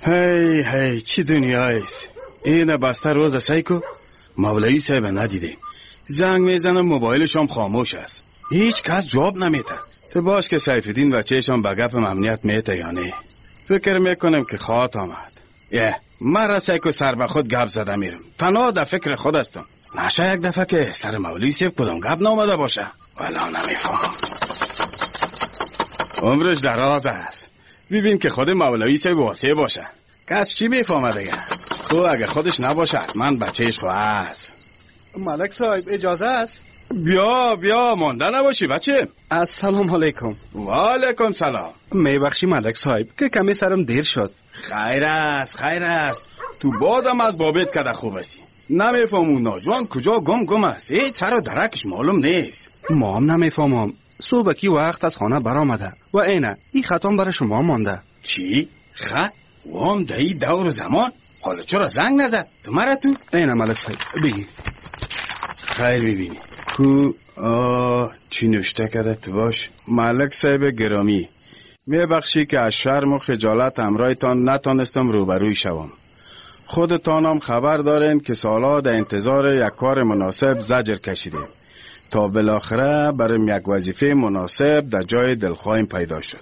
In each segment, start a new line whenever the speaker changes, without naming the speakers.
هی چی دنیایست. این بسته روز سیکو مولوی صاحب ندیدیم. زنگ میزنم موبایلشم خاموش است. هیچ کس جواب نمیده. تو باش که سیفالدین و چهشم به گپ امنیت میته یا نه. فکر میکنم که خواهد آمد. مرا سیکو سر به خود گپ زده میرم. تنها در فکر خود هستم. نشه یک دفعه که سر مولوی صاحب کدام گپ نامده باشه. والا نمیفهم. عمرش دراز است. ببین که خود مولوی صاحب واسه باشه. کس چی میفهمه دیگه؟ تو اگه خودش نباشه من بچهش خو است.
ملک صاحب اجازه است؟
بیا مانده نباشی بچه.
السلام علیکم.
و علیکم سلام.
میبخشی ملک صاحب که کمی سرم دیر شد.
خیر است. تو بازم از بابت کده خوب هستی. نمیفهمون ناجوان کجا گم است. هیچ سر و درکش معلوم نیست.
ما هم نمیفهمم. صبحکی وقت از خانه برآمده و اینه این خطام برای شما مانده.
چی؟ خط؟ وام دایی دور زمان؟ حالا چرا زنگ نزد؟ تو مرا تو؟
اینه ملک صاحب بگی.
خیر ببینی کو چی نوشته کرده تو باش. ملک صاحب گرامی، میبخشی که از شرم و خجالت همراهتان نتانستم روبروی شوم. خودتانم خبر دارین که سالها در انتظار یک کار مناسب زجر کشیدیم تا بالاخره برای یک وظیفه مناسب در جای دلخواهیم پیدا شد.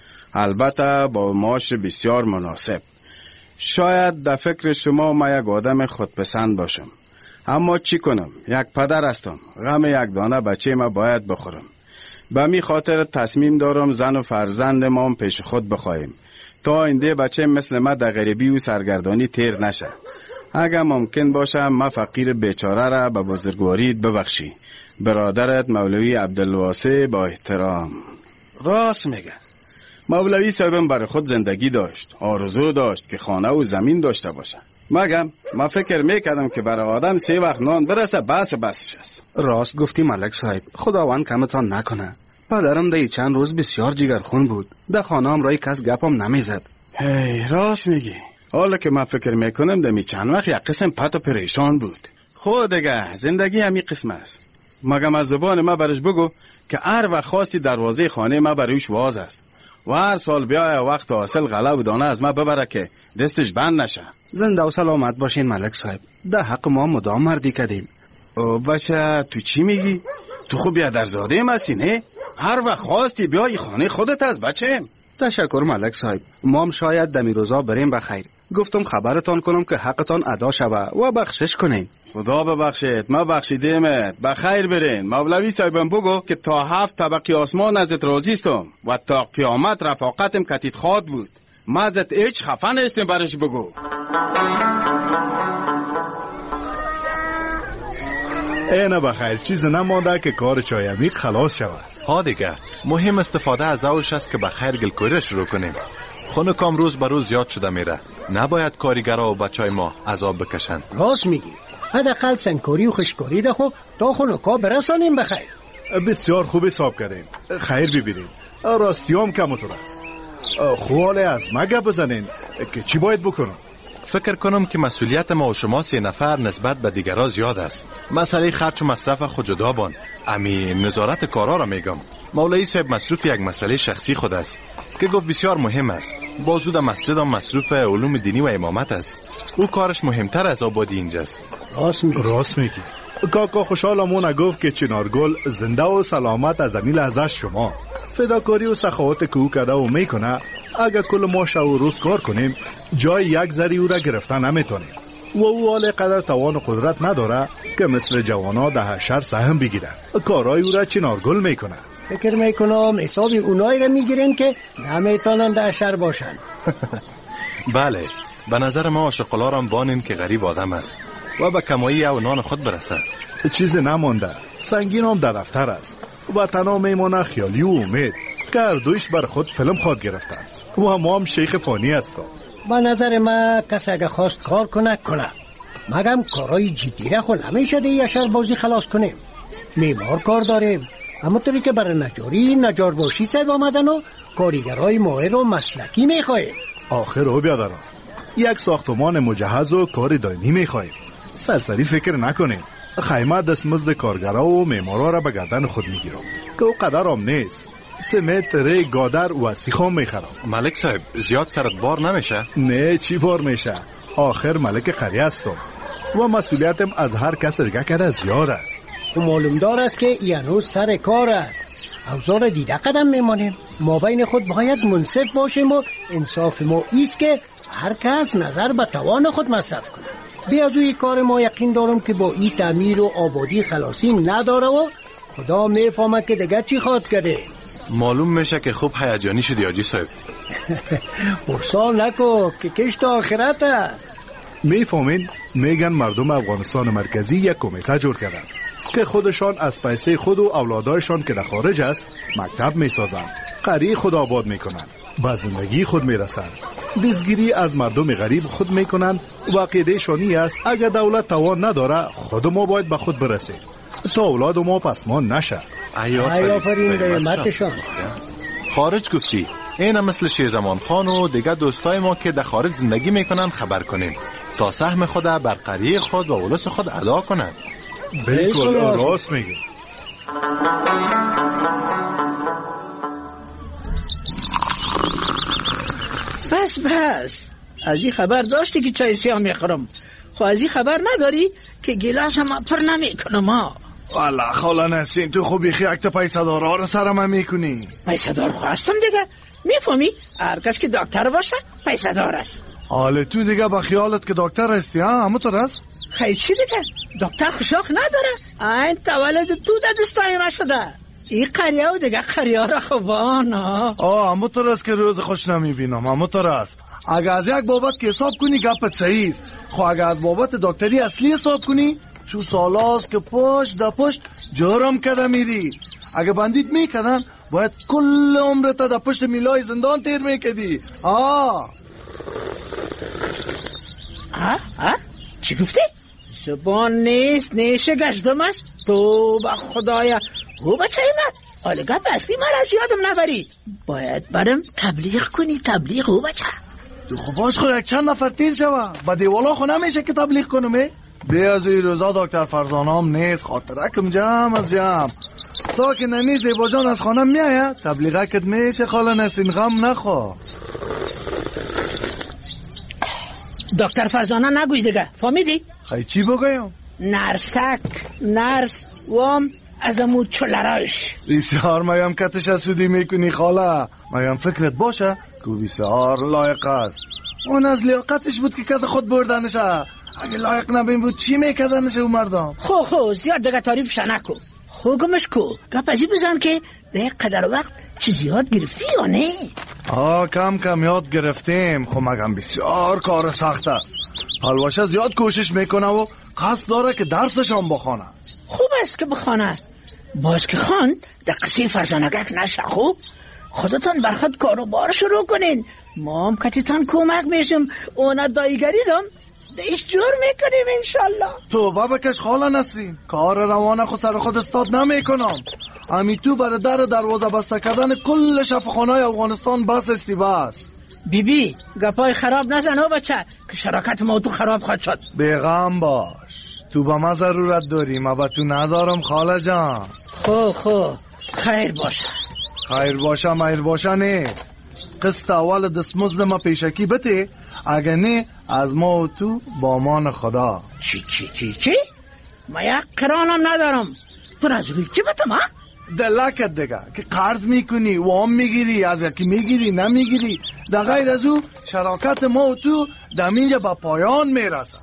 البته با معاش بسیار مناسب. شاید در فکر شما ما یک آدم خودپسند باشم، اما چی کنم؟ یک پدر هستم. غم یک دانه بچه ما باید بخورم. به می خاطر تصمیم دارم زن و فرزند ما پیش خود بخواهیم تا آینده بچه مثل ما در غریبی و سرگردانی تیر نشه. اگر ممکن باشه ما فقیر بیچاره را به بزرگواری ببخشی. برادرت مولوی عبدالواسع با احترام. راست میگه. مولوی صاحبم برای خود زندگی داشت، آرزو داشت که خانه و زمین داشته باشه. ما فکر میکردم که برای آدم 3 وقت نان برسه بسش است.
راست گفتی ملک صاحب، خداوند کمتان نکنه. پدرم در چند روز بسیار جگرخون بود. در خانه هم رای کس گپم نمیزد.
راست میگی. حالا که من فکر میکنم دمی چند وقت یک قسم پت و پریشان بود. خود دیگه زندگی همی قسم است. مگم از زبان ما برش بگو که هر وقت خواستی دروازه خانه ما بروش واز است و هر سال بیای وقت حاصل غله و دانه از ما ببره که دستش بند نشه.
زنده و سلامت باشین ملک صاحب. در حق ما مدام مردی کردین.
بچه تو چی میگی؟ تو خوب بیادرزاده مسی نه؟ هر وقت خواستی بیای خانه خودت از بچه.
تشکر ملک صاحب. ما هم شاید دمی روزا بریم بخیر. گفتم خبرتان کنم که حقتان ادا شوه و بخشش کنین.
خدا ببخشید، ما بخشیدیمت. بخیر برین. مولوی صاحبم بگو که تا 7 طبقه آسمان ازت راضیستم و تا قیامت رفاقتم کتیت خواد بود. ما ازت هیچ خفه نیستیم برش بگو.
اینه بخیر چیز نمانده که کار چایمی خلاص شود.
ها دیگه مهم استفاده از اوش است که بخیر گلکوری شروع کنیم. خونکام روز به روز زیاد شده میره. نباید کارگرها و بچهای ما عذاب بکشن.
راست میگی. حداقل سنگکاری و خشکاری را خب تا خونکا برسانیم بخیر.
بسیار خوب حساب کردیم. خیر ببینیم. راستیام کمتر است. خواله از ما گپ بزنین که چی باید بکنم؟
فکر کنم که مسئولیت ما و شما 3 نفر نسبت به دیگرها زیاد است. مسئله خرچ و مصرف خود جدا بان. امی نظارت کارا را میگم. مولوی صاحب مصروف یک مسئله شخصی خود است که گفت بسیار مهم است. بازود مسجد هم مصروف علوم دینی و امامت است. او کارش مهمتر از آبادی اینجاست.
راست میگی. کاکا خوشحالمون گفت که چنارگل زنده و سلامت از امیل ازش شما. فداکاری و سخاوت که او کده و میکنه اگر کل ما شب و روز کار کنیم جای یک ذره او را گرفتن نمیتونیم و او حال قدر توان و قدرت نداره که مثل جوانا ده حشر سهم بگیره. کارای او را چنارگل میکنه.
فکر میکنم حساب اونایی را میگیرین که نمیتونن ده حشر باشن.
بله، به نظر ما عاشقلارم بانیم که غریب آدم است و به کمایی او نان خود برسد.
چیز نمانده. سنگین هم در دفتر است و تنها میمانه خیالی و امید که هر دویش بر خود فیلم خواد گرفتن و ما هم شیخ فانی هستم.
به نظر ما کسی اگه خواست کار کنه مگم کارای جدی را خود نمیشه ده یشر بازی خلاص کنیم. معمار کار داریم، اما طوری که برای نجار باشی سر آمدن و کاریگرای ماهر و مسلکی میخواهیم.
آخر رو بیادرم یک ساختمان مجهز و کار دائمی میخواهیم. سرسری فکر نکنیم. خیمه دستمزد کارگرها و معمارا را به گردن خود میگیرم که او قدر هم نیست. سمت، ریگ، گادر و سیخام میخرم.
ملک صاحب زیاد سرت بار نمیشه؟
نه چی بار میشه؟ آخر ملک قریه هستم و مسئولیتم از هر کس دیگه کده زیاد است.
تو معلوم دار است که یعنی سر کار است. اوضاع دیده قدم میمانیم. ما بین خود باید منصف باشیم و انصاف ما ایست که هر کس نظر به توان خود مصرف کنه. بی از اوی کار ما یقین دارم که با این تعمیر و آبادی خلاصی نداره و خدا میفهمه که دیگه چی خواد کرده.
معلوم میشه که خوب هیجانی شدی حاجی صاحب.
برسال نکو که کشت آخرت است.
میفهمین؟ میگن مردم افغانستان مرکزی یک کمیته جور کردن که خودشان از پیسه خود و اولادایشان که در خارج است مکتب میسازند، قریه خود آباد میکنند، به زندگی خود میرسند، دزگیری از مردم غریب خود میکنند و عقیده شانی است اگر دولت توان نداره خود ما باید به خود برسیم تا اولاد ما پسمان نشه.
آفرین قیمتشان.
خارج گفتی این مثل شیرزمان خان و دیگه دوستای ما که در خارج زندگی میکنن خبر کنیم تا سهم خود بر قریه خود و اولس خود ادا کنند.
بالکل راست میگی.
بس از این خبر داشتی که چای سیاه میخورم، خب از این خبر نداری که گلاس هم پر نمیکنم ها.
والا خاله نسین تو خوبی خیلی پیسه دارا رو سرم میکنی.
پیسه دار خواستم دیگه، میفهمی؟ هر کس که دکتر باشه پیسه دار است.
حالا تو دیگه با خیالت که دکتر هستی ها؟ همونطور است؟
خیلی چی دیگه؟ دکتر خوشاق نداره. این تولد تو در دستای ما شده. این قریه و دیگه قریه را خوبان ها.
همونطور است که روز خوش نمیبینم. همونطور است. اگه از یک بابت که حساب کنی گپت صحیح است. خب اگه از بابت دکتری اصلی حساب کنی شو سالاست که پشت دا پشت جرم کده میری. اگه بندیت میکدن باید کل عمرت دا پشت میلای زندان تیر میکدی.
چی گفتی؟ زبان نیست نیشه گشتم است. تو با خدایا او بچه من حالا گپ اصلی من از یادم نبری. باید برم تبلیغ کنی. تبلیغ او بچه
تو خب باش خود یک چند نفر تیر شوه با دیوالا خو نمیشه که تبلیغ کنم. بی از این روزا دکتر فرزانه هم نیست، خاطرکم جمع از جمع تا که ننی زیبا جان از خانم میاید تبلیغه کد میشه. خاله نسین غم نخوا.
دکتر فرزانه نگوی دیگه، فهمیدی؟
خیلی چی بگویم؟
نرس وام از امو چلراش.
بسیار مایم کتش اسودی میکنی خاله. مایم فکرت باشه که بسیار لایق است. اون از لیاقتش بود که کت خود بردنشه. اگه لایق نبین بود چی میکردنشه او مردم؟
خو زیاد دیگه تعریفش نکو. خو گمش کو گپ ازی بزن که ده قدر وقت چیزی یاد گرفتی یا نه؟
کم یاد گرفتیم. خب مگم بسیار کار سخت است. حلواشه زیاد کوشش میکنه و قصد داره که درسش هم بخونه.
خوب است که بخونه. باز که خان در قصه فرزانگک نشه. خوب خودتان بر خود کاروبار شروع کنین. ما هم کتیتان کمک میشم. اونا دایگری دم دیش جور میکنیم انشالله.
تو بکش خاله نسرین. کار روانه خود سر خود استاد نمیکنم. امی تو برای دروازه بسته کردن کل شفاخانه‌های افغانستان بس استی بس.
بی گپای خراب نزن ها بچه که شراکت ما تو خراب خواهد شد.
بیغم باش. تو با ما ضرورت داری. ما با تو ندارم خاله جان.
خو خیر باشه
میر باشه نیست. قسط اول دستمزد ما پیشکی بده. اگه نه از ما و تو با مان خدا.
چی؟ ما یک قرانم ندارم. تو رازوی چی بتم ها؟
دلکت دیگه که قرض میکنی وام میگیری از یکی میگیری نمیگیری. در غیر از او شراکت ما و تو دمینجا با پایان میرسه.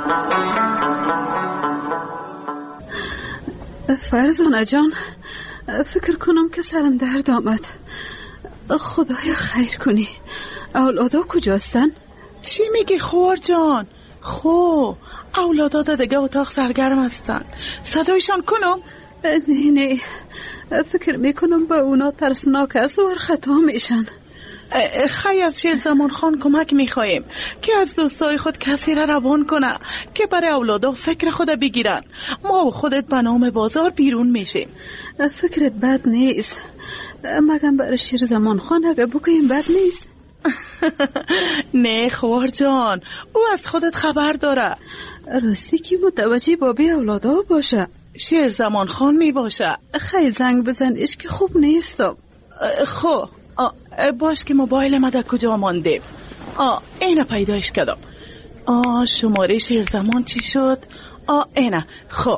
فرزانه جان فکر کنم که سرم درد آمد. خدایا خیر کنی. اولادا کجاستن؟
چی میگی خوار جان؟ اولادا دیگه اتاق سرگرم هستن. صدایشان کنم؟
نه فکر میکنم با اونا ترسناک است و خطا میشن.
خیلی از شیرزمان خان کمک میخوایم که از دوستای خود کسی را روان کنه که برای اولادا فکر خود بگیرن. ما و خودت به نام بازار بیرون میشیم.
فکرت بد نیست. مگم برای شیرزمان خان اگه بکنیم بد نیست.
نه خوار جان او از خودت خبر داره.
راستی که متوجه بابی اولادا باشه.
شیرزمان خان می باشه.
خیلی زنگ بزنیش که خوب نیستم.
خب باش که موبایل ما در کجا مانده؟ اینه پیدایش کردم. شماره شیرزمان چی شد؟ اینه. خب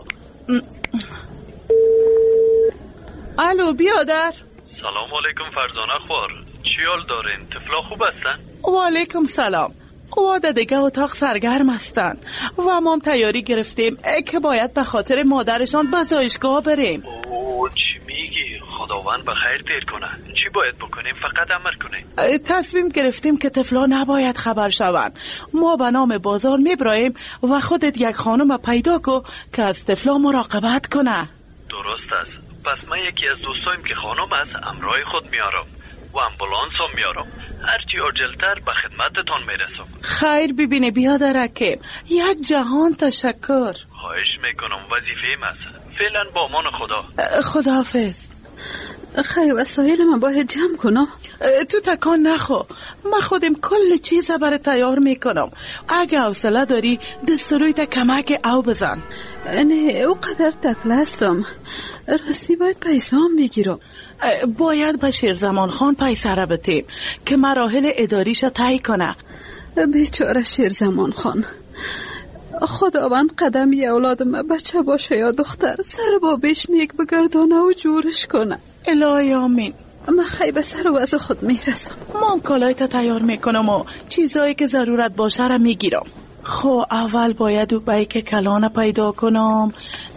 الو بیادر.
سلام علیکم فرزانه خوار، چی حال دارین؟ طفلا خوب هستن؟
و علیکم سلام. و دیگه اتاق سرگرم هستن و ما هم تیاری گرفتیم که باید به خاطر مادرشان به زایشگاه بریم.
چی میگی؟ خداوند بخیر تیر کنه. چی باید بکنیم؟ فقط امر کنیم.
تصمیم گرفتیم که طفلا نباید خبر شوند. ما به نام بازار میبراییم و خودت یک خانم پیدا کو که از طفلا مراقبت کنه.
درست است. پس من یکی از دوستایم که خانم است امرای خود میارم و امبولانس هم میارم. هرچی عاجلتر به خدمتتان میرسم.
خیر ببینه بیادر حکیم، یک جهان تشکر.
خواهش میکنم، وظیفه‌ام است. فعلا با امان خدا.
خداحافظ.
خیر وسایل من باید جمع کنم.
تو تکان نخو، من خودم کل چیز برای تیار میکنم. اگه حوصله داری دست روی تا کمک او بزن.
نه او قدر تکله هستم، راستی باید پیسام بگیرم.
باید به شیرزمان خان پیسه را بتیم که مراحل اداریشا طی کنه.
بیچاره شیرزمان خان، خداوند قدمی اولادم بچه باشه یا دختر سر بابش نیک بگردانه و جورش کنه.
الهی آمین.
من خیلی به سر و وضع خود میرسم.
من کالایت تیار میکنم و چیزایی که ضرورت باشه را میگیرم. خب اول باید او بیک کلانه پیدا کنم.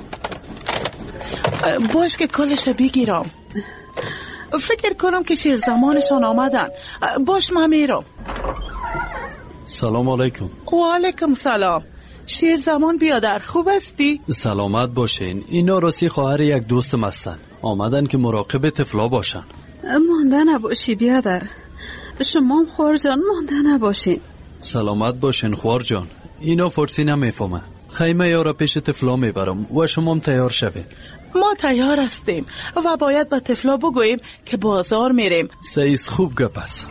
باش که کلش بگیرم. فکر کنم که شیر زمانشان آمدن. باش من میرم.
سلام علیکم.
و علیکم سلام. شیر زمان بیادر خوب هستی؟
سلامت باشین. اینا راستی خواهر یک دوستم هستن، آمدن که مراقب طفلا باشن.
مانده نباشی بیادر، شما خوار جان مانده نباشین.
سلامت باشین خوار جان. اینا فارسی نمیفهمه. خیمه یا را پیش طفلا میبرم و شما هم تیار شوید.
ما تیار هستیم و باید به طفلا بگوییم که بازار میریم.
سیز خوب گپ است.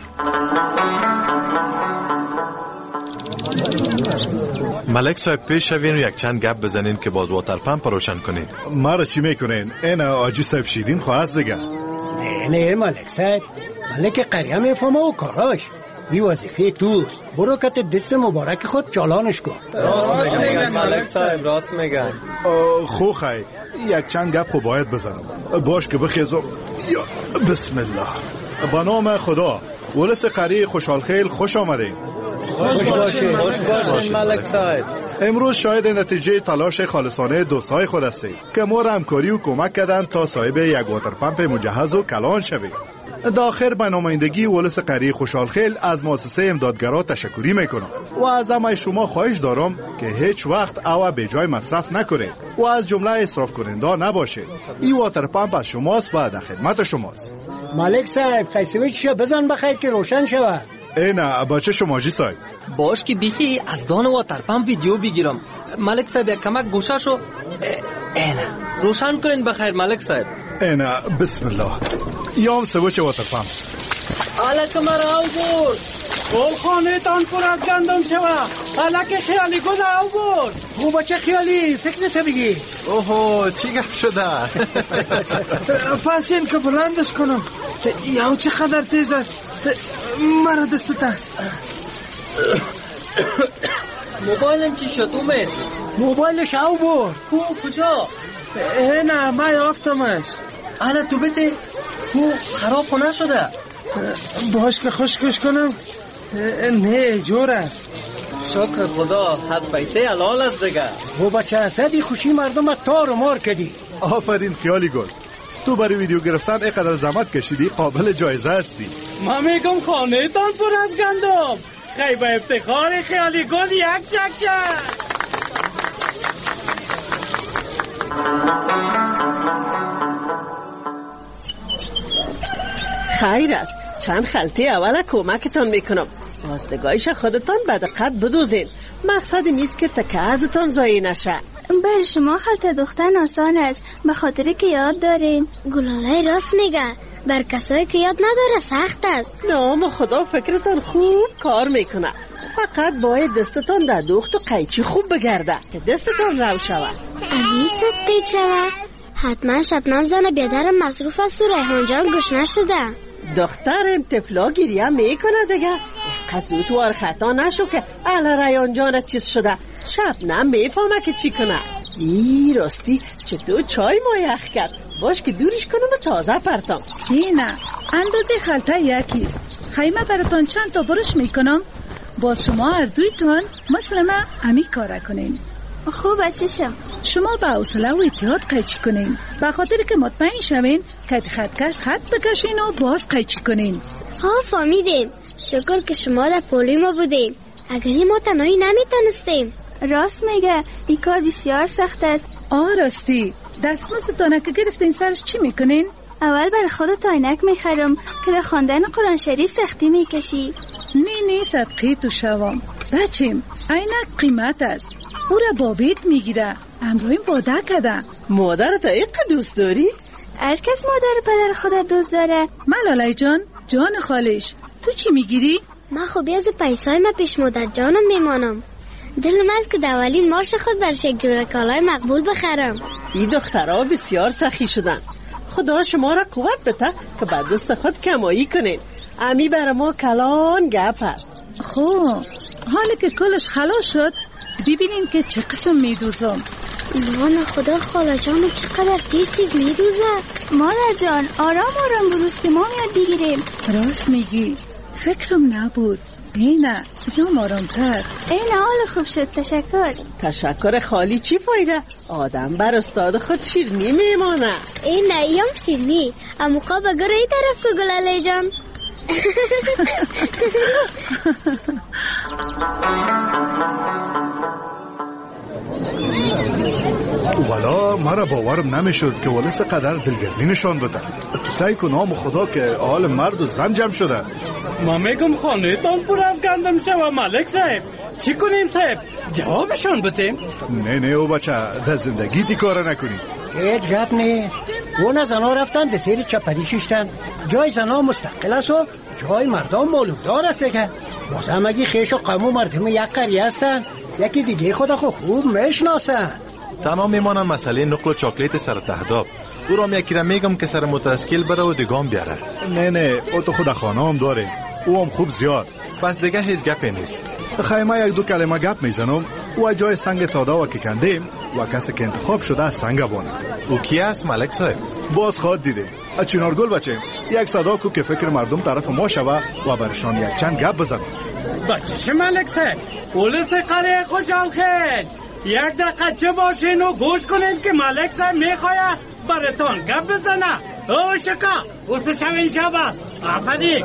ملک صاحب پیش شوین و یک چند گپ بزنین که باز واتر پمپ روشن کنین.
ما را چی میکنین؟ این آجی صاحب شیرین خواست دیگه.
نه ملک صاحب، ملک قریه میفهمه و کاراش بی وظیفه توست. برو کت دست مبارک خود چالانش کن.
راست میگن ملک صاحب، راست میگن.
خو خی یک چند گپ خو باید بزنم. باش که بخیزم. یا بسم الله. با نام خدا. ولس قریه خوشحال خیل خوش آمدین.
خوش باشین ملک صاحب.
امروز شاید نتیجه تلاش خالصانه دوستای خود هستید که ما را همکاری و کمک کردن تا صاحب یک واتر پمپ مجهز و کلان شویم. داخل به نمایندگی ولس قریه خوشحال خیل از مؤسسه امدادگرا تشکری میکنم و از همه شما خواهش دارم که هیچ وقت او به جای مصرف نکنید و از جمله اسراف کننده نباشید. این واتر پمپ از شماست و در خدمت شماست.
ملک صاحب خیسویچشو بزن بخیر که روشن شود.
نه بچه شما جی صاحب.
باش که بیخی از دان واتر پمپ ویدیو بگیرم. ملک صاحب یک کمک گوشاشو روشن کنین بخیر ملک صاحب.
اینا بسم الله. یام سوچه واتر پمپ.
الک مرا او بود.
گل خانه تان پر از گندم شوه. الک خیالی گل او بود. خوب بچه خیالی فکر نتبگی.
اوهو چی گفت شده؟
پس این که بلندش کنم. یاو چه خدر تیز است. مرا دستتا.
موبایلم چی شد اومد؟
موبایلش او بود.
کجا؟
نه من یافتمش.
انا تو بده خراب خونه شده.
باش که خشکش کنم. نه جور است.
شکر خدا، از پیسه حلال است دیگه.
و بچه صدی خوشی مردم تار و مار کردی.
آفرین خیالی گل. تو برای ویدیو گرفتن اینقدر زحمت کشیدی، قابل جایزه هستی.
من میگم خانه تان پر از گندم. خیلی با افتخار خیالی گل یک چک.
خیر است، چند خلطه اول کمکتان میکنم. راستگاهیش خودتان به دقت بدوزین. مقصد نیست که تکه ازتان ضایع نشه.
برای شما خلطه دوختن آسان است، به خاطر که یاد دارین. گلاله راست میگه، بر کسایی که یاد نداره سخت است.
نام خدا فکرتان خوب کار میکنه. فقط باید دستتان در دوخت و قیچی خوب بگرده که دستتان رو شود.
اگه سکتید شود حتما شبنم زن بیادرم مصروف است و ریحان جان گوش نشده.
دخترم طفلا گریه میکنه دیگه. قصد وار خطا نشو که اهل ریحان جان چیز شده. شبنم میفهمه که چی کنه. ای راستی چطور چای ما یخ کرد؟ باش که دورش کنم و تازه پرتم.
نه اندازه خلطه یکیست. خیمه براتون چند تا برش میکنم. با شما اردویتون مثل من امی کاره کنین.
خوب چشم.
شما با حوصله و احتیاط قیچی کنین، به خاطر که مطمئن شوین که خطکش خط بکشین و باز قیچی کنین.
فهمیدیم. شکر که شما در پولی ما بودیم. اگری ما تنهایی نمیتونستیم.
راست میگه، این کار بسیار سخت است.
راستی دستمزدتان که گرفتین سرش چی میکنین؟
اول برای خودت عینک میخرم که در خواندن قرآن شریف سختی میکشی.
نه صدقی تو شوام بچیم، عینک قیمت است، او را بابیت میگیره. امروین باده کده.
مادرت ایقا دوست داری؟
هر کس مادر پدر خودت دوست داره.
ملاله جان خالیش تو چی میگیری؟
من خوبی از پیسای ما پیش مادر جانم میمانم. دلم است که دولین مارش خود برش یک جوره کالای مقبول بخرم.
این دخترها بسیار سخی شدن. خدا شما را قوت بده که به دست خود کمایی کنین. امی بر ما کلان گپ هست.
حالا که کلش خلاص شد ببینین که چه قسم میدوزم.
ایمان خدا خاله جانم چقدر تیز میدوزه.
مادر جان آرام بروز که ما میاد بگیریم.
راست میگی، فکرم نبود. نه بیام آرامتر.
حال خوب شد.
تشکر خالی چی فایده؟ آدم بر استاد خود شیرنی میمانه.
نه شیرنی اموقا بگره ای طرف که گلاله جان.
والا مرا باورم نمیشد که ولس قدر دلگرمی نشان بده. تو سعی کن نام خدا که حال مرد و زن جمع شده.
ما میگم خانه تان پر از گندم شوه ملک صاحب. چی کنیم صاحب؟ جوابشان بتیم؟
نه او بچه در زندگی تی کار نکنی.
هیچ گپ نیست. اون زنا رفتن ده سیر چپری ششتن. جای زنا مستقل است و جای مردم مولوددار است که بازم اگه خیش و قوم و مردم یک قریه هستن یکی دیگه خدا خوب میشناسن.
تنها میمانم مسئله نقل و چاکلیت سر تهداب. او را یکی را میگم که سر مترسکیل بره و دیگام بیاره.
نه او تو خود خانه هم داره. او هم خوب زیاد.
پس دیگه هیچ گپی نیست.
خیمه یک دو کلمه گپ میزنم و جای سنگ تادا و که کندیم و کسی که انتخاب شده از سنگ بانه.
او کی است ملک صاحب؟
باز خواد دیده. چنارگل بچه یک صدا کو که فکر مردم طرف ما شوه و برشان یک چند گپ بزنم.
بچه ملک صاحب اولس قریه خوشحال خیر. یک دقیقه چه باشین و گوش کنین که ملک صاحب میخواه براتون گپ بزنه. او شکا اوست شوین شب است. آفدی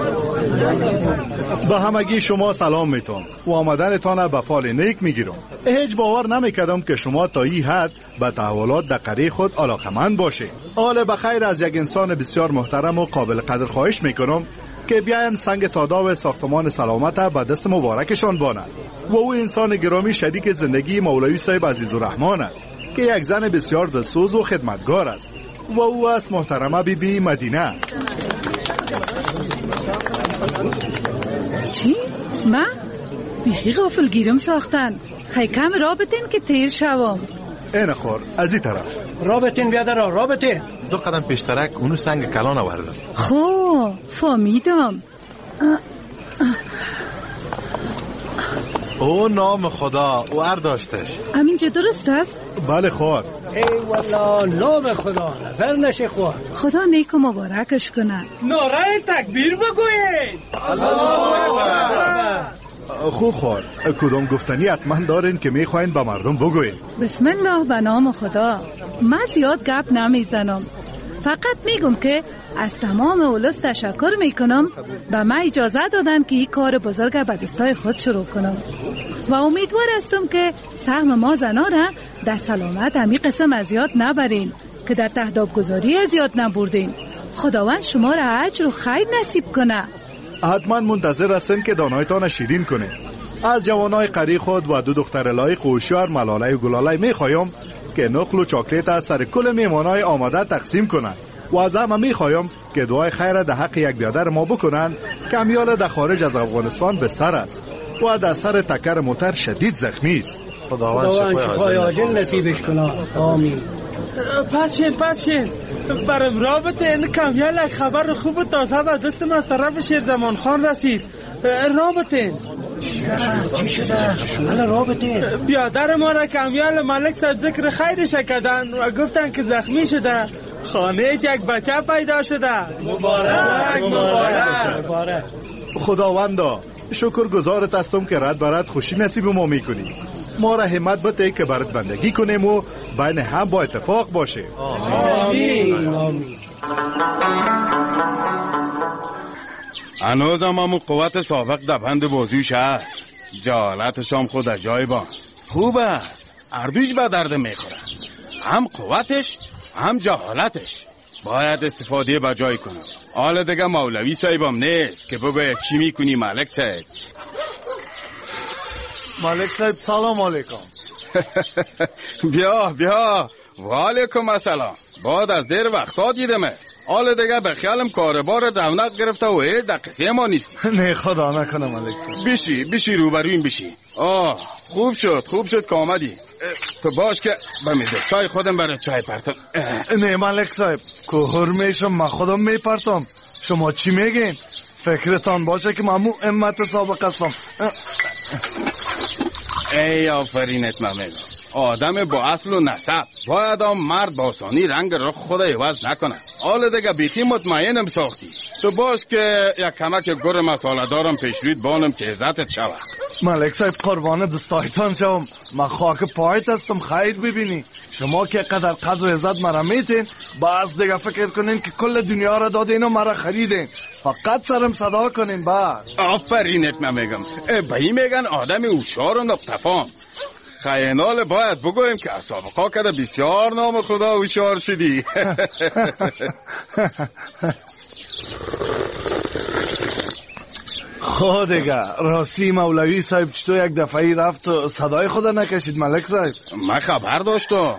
به همگی شما سلام میتون و آمدنتان به فال نیک میگیرم. هیچ باور نمیکردم که شما تا این حد به تحولات در قریه خود علاقمند باشه. حال بخیر از یک انسان بسیار محترم و قابل قدر خواهش میکنم که بیاین سنگ تادا و ساختمان سلامت به دست مبارکشان باند. و او انسان گرامی شریک زندگی مولوی صاحب عزیزالرحمن است که یک زن بسیار دلسوز و خدمتگار است و او است محترمه بیبی مدینه.
چی؟ من؟ بیخی غافل گیرم ساختن. خیلی کم رابطین که تیر شوام.
این خور از این طرف
رابطین بیادر رابطین.
دو قدم پیشترک اونو سنگ کلان آوردم.
فهمیدم.
او نام خدا او داشتش.
همین چه درست است؟
بله خور.
ای والا نام خدا نظر نشه خور.
خدا نیک و مبارکش کنه.
نعره تکبیر بگوید. الله اکبر.
خوب خور. کدام گفتنی حتما دارین که میخواین به مردم بگوین؟
بسم الله به نام خدا. من زیاد گپ نمیزنم، فقط میگم که از تمام اولس تشکر میکنم به من اجازه دادن که این کار بزرگ به دستای خود شروع کنم و امیدوار هستم که سهم ما زنا را در سلامت همی قسم اذیت نبرین که در تهداب گذاری اذیت نبردین. خداوند شما را اجر و خیر نصیب کنه.
حتما منتظر هستن که دانایتان شیرین کنه. از جوانای قری خود و دو دختر لایق و هوشیار ملاله و گلاله میخوایم که نقل و چاکلیت از سر کل میمانای آماده تقسیم کنند و از همه میخوایم که دعای خیر در حق یک بیادر ما بکنن که امیال در خارج از افغانستان به سر است و در سر تکر موتر شدید زخمی است.
خداوند شفای عاجل نصیبش کنه. آمین.
پچین برم رابطه این کامیال خبر خوب و تازه به دستم از طرف شیرزمان خان رسید. رابطه بیادر ما را کامیال ملک صاحب ذکر خیرش کردن و گفتن که زخمی شده، خانهش یک بچه پیدا شده. مبارک.
خداوندا شکر گزارت هستم که رد برد خوشی نصیب ما میکنی. ما را همت بده که برات بندگی کنیم و بین هم با اتفاق باشه.
آمین. هنوز هم همون قوت سابق در بند بازوش هست. جهالتش هم خود جای با خوب است. اردوش به درد میخوره، هم قوتش هم جهالتش. باید استفاده به جای کنم. حالا دیگه مولوی صاحبم نیست که بگه چی میکنی ملک صاحب.
ملک صاحب سلام علیکم.
بیا و علیکم السلام. بعد از دیر وقتا دیدمه. حالا دیگه به خیالم کاربار رونق گرفته و در قصه ما نیستی.
نه خدا نکنه ملک صاحب.
بشی روبرویم بشی. خوب شد که آمدی. تو باش که به میدستای خودم برای چای پرتم.
نه ملک صاحب کهر میشم، من خودم میپرتم. شما چی میگین؟ فکرتان باشه که ممو امت سابق هستم.
ای آفرینت محمد. آدم با اصل و نسب باید مرد با آسانی رنگ رخ خود عوض نکنه. حالا دیگه بیتی مطمئنم ساختی. تو باش که یک کمک گر مساله دارم پیشوید بانم که عزتت شود.
ملک صاحب قربان دستایتان شوم. من خاک پایت هستم خیر ببینی. شما که قدر قدر و عزت مرا میتین، باز دیگه فکر کنین که کل دنیا را دادین و مرا خریدین. فقط سرم صدا کنین باز.
آفرینت میگم. به این میگن آدم هوشیار و نقطه‌فهم. خیانال باید بگویم که از سابقا کده بسیار نام خدا هوشیار شدی.
خود دیگه راستی مولوی صاحب چطور یک دفعی رفت و صدای خدا نکشید ملک صاحب؟
من خبر داشتم.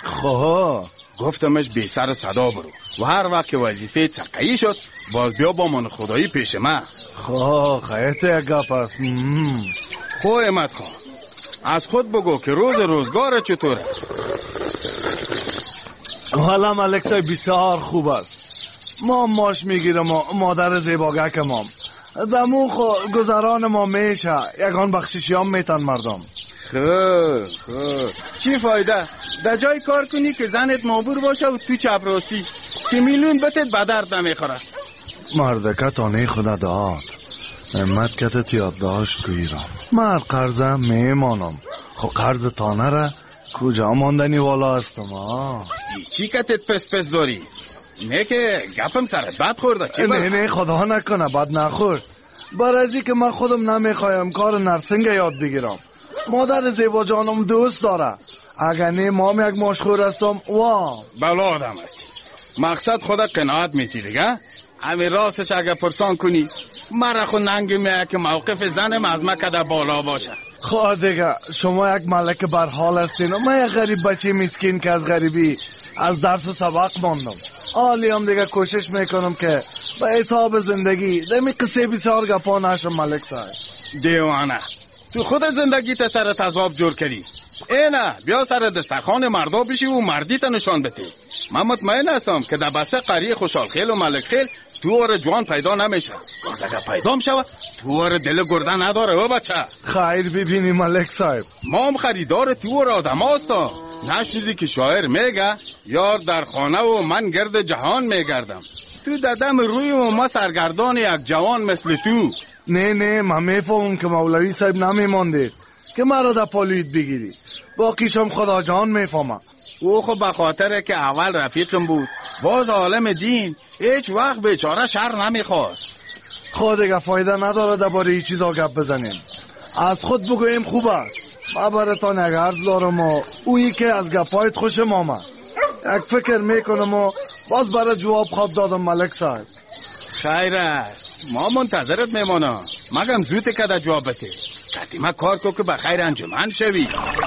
گفتمش بی سر صدا برو و هر وقت که وظیفه تقیی شد باز بیا با من خدایی پیش من.
خیلی یک گپ است.
امت خان از خود بگو که روزگار چطوره؟
حالا ملک صاحب بسیار خوب است. ما ماش میگیرم و مادر زیباگک مام دمو گذران ما میشه. یکان بخششی هم میتن مردم.
خوب چی فایده؟ در جای کار کنی که زنت مابور باشه و تو چپراستی که میلیون بتت به درد نمیخوره.
مردکه تانه خدا داد امت کتت یاد داشت کویرم. من قرضم میمانم. قرض تانه را کجا ماندنی والا هستم.
چی کتت پس داری؟ نه که گپم سرت بد خورده.
نه خدا نکنه بد نخورد. برازی که من خودم نمیخوایم کار نرسنگ یاد بگیرم. مادر زیبا جانم دوست داره. اگر نه مام یک مشغول هستم
بلا آدم هستی. مقصد خدا قناعت میتی دیگه. همین راستش اگر پرسان کنی مرا خود ننگی میه که موقف زنم از مکده بالا باشه.
دیگه شما یک ملک برحال هستین و من یک غریب بچه مسکین که از غریبی از درس و سبق ماندم. حالی هم دیگه کوشش میکنم که به حساب زندگی دمی قصه بسیار گپا نشم ملک صاحب.
دیوانه تو خود زندگی تا سر تضاب جور کردی. اینه بیا سر دسترخوان مردا بشی و مردی تا نشان بده. من مطمئن هستم که در بسته قریه خوشحال خیل و ملک خیل تو جوان پیدا نمیشه. باز اگر پیدا میشه تو دل گرده نداره و بچه.
خیر ببینی ملک صاحب
ما هم خریدار تو آدم هستا. نشنیدی که شاعر میگه یار در خانه و من گرد جهان میگردم. تو ددم روی و ما سرگردان یک جوان مثل تو.
نه من میفهمم که مولوی صاحب نمیماندید که مرا در پالوید بگیری. باقیشم خدا جان میفهمم.
او خب به خاطره که اول رفیقم بود باز عالم دین هیچ وقت بیچاره شر نمیخواست.
دیگه فایده نداره درباره این چیزا گپ بزنیم. از خود بگویم خوب است. من براتان یک عرض دارم و اویی که از گپایت خوشم آمد. یک فکر میکنم و باز برای جواب خواب دادم ملک صاحب.
خیر است ما منتظرت میمانم. مگم زود که در جواب بده. قدیمه کار کو که بخیر انجمن شوی.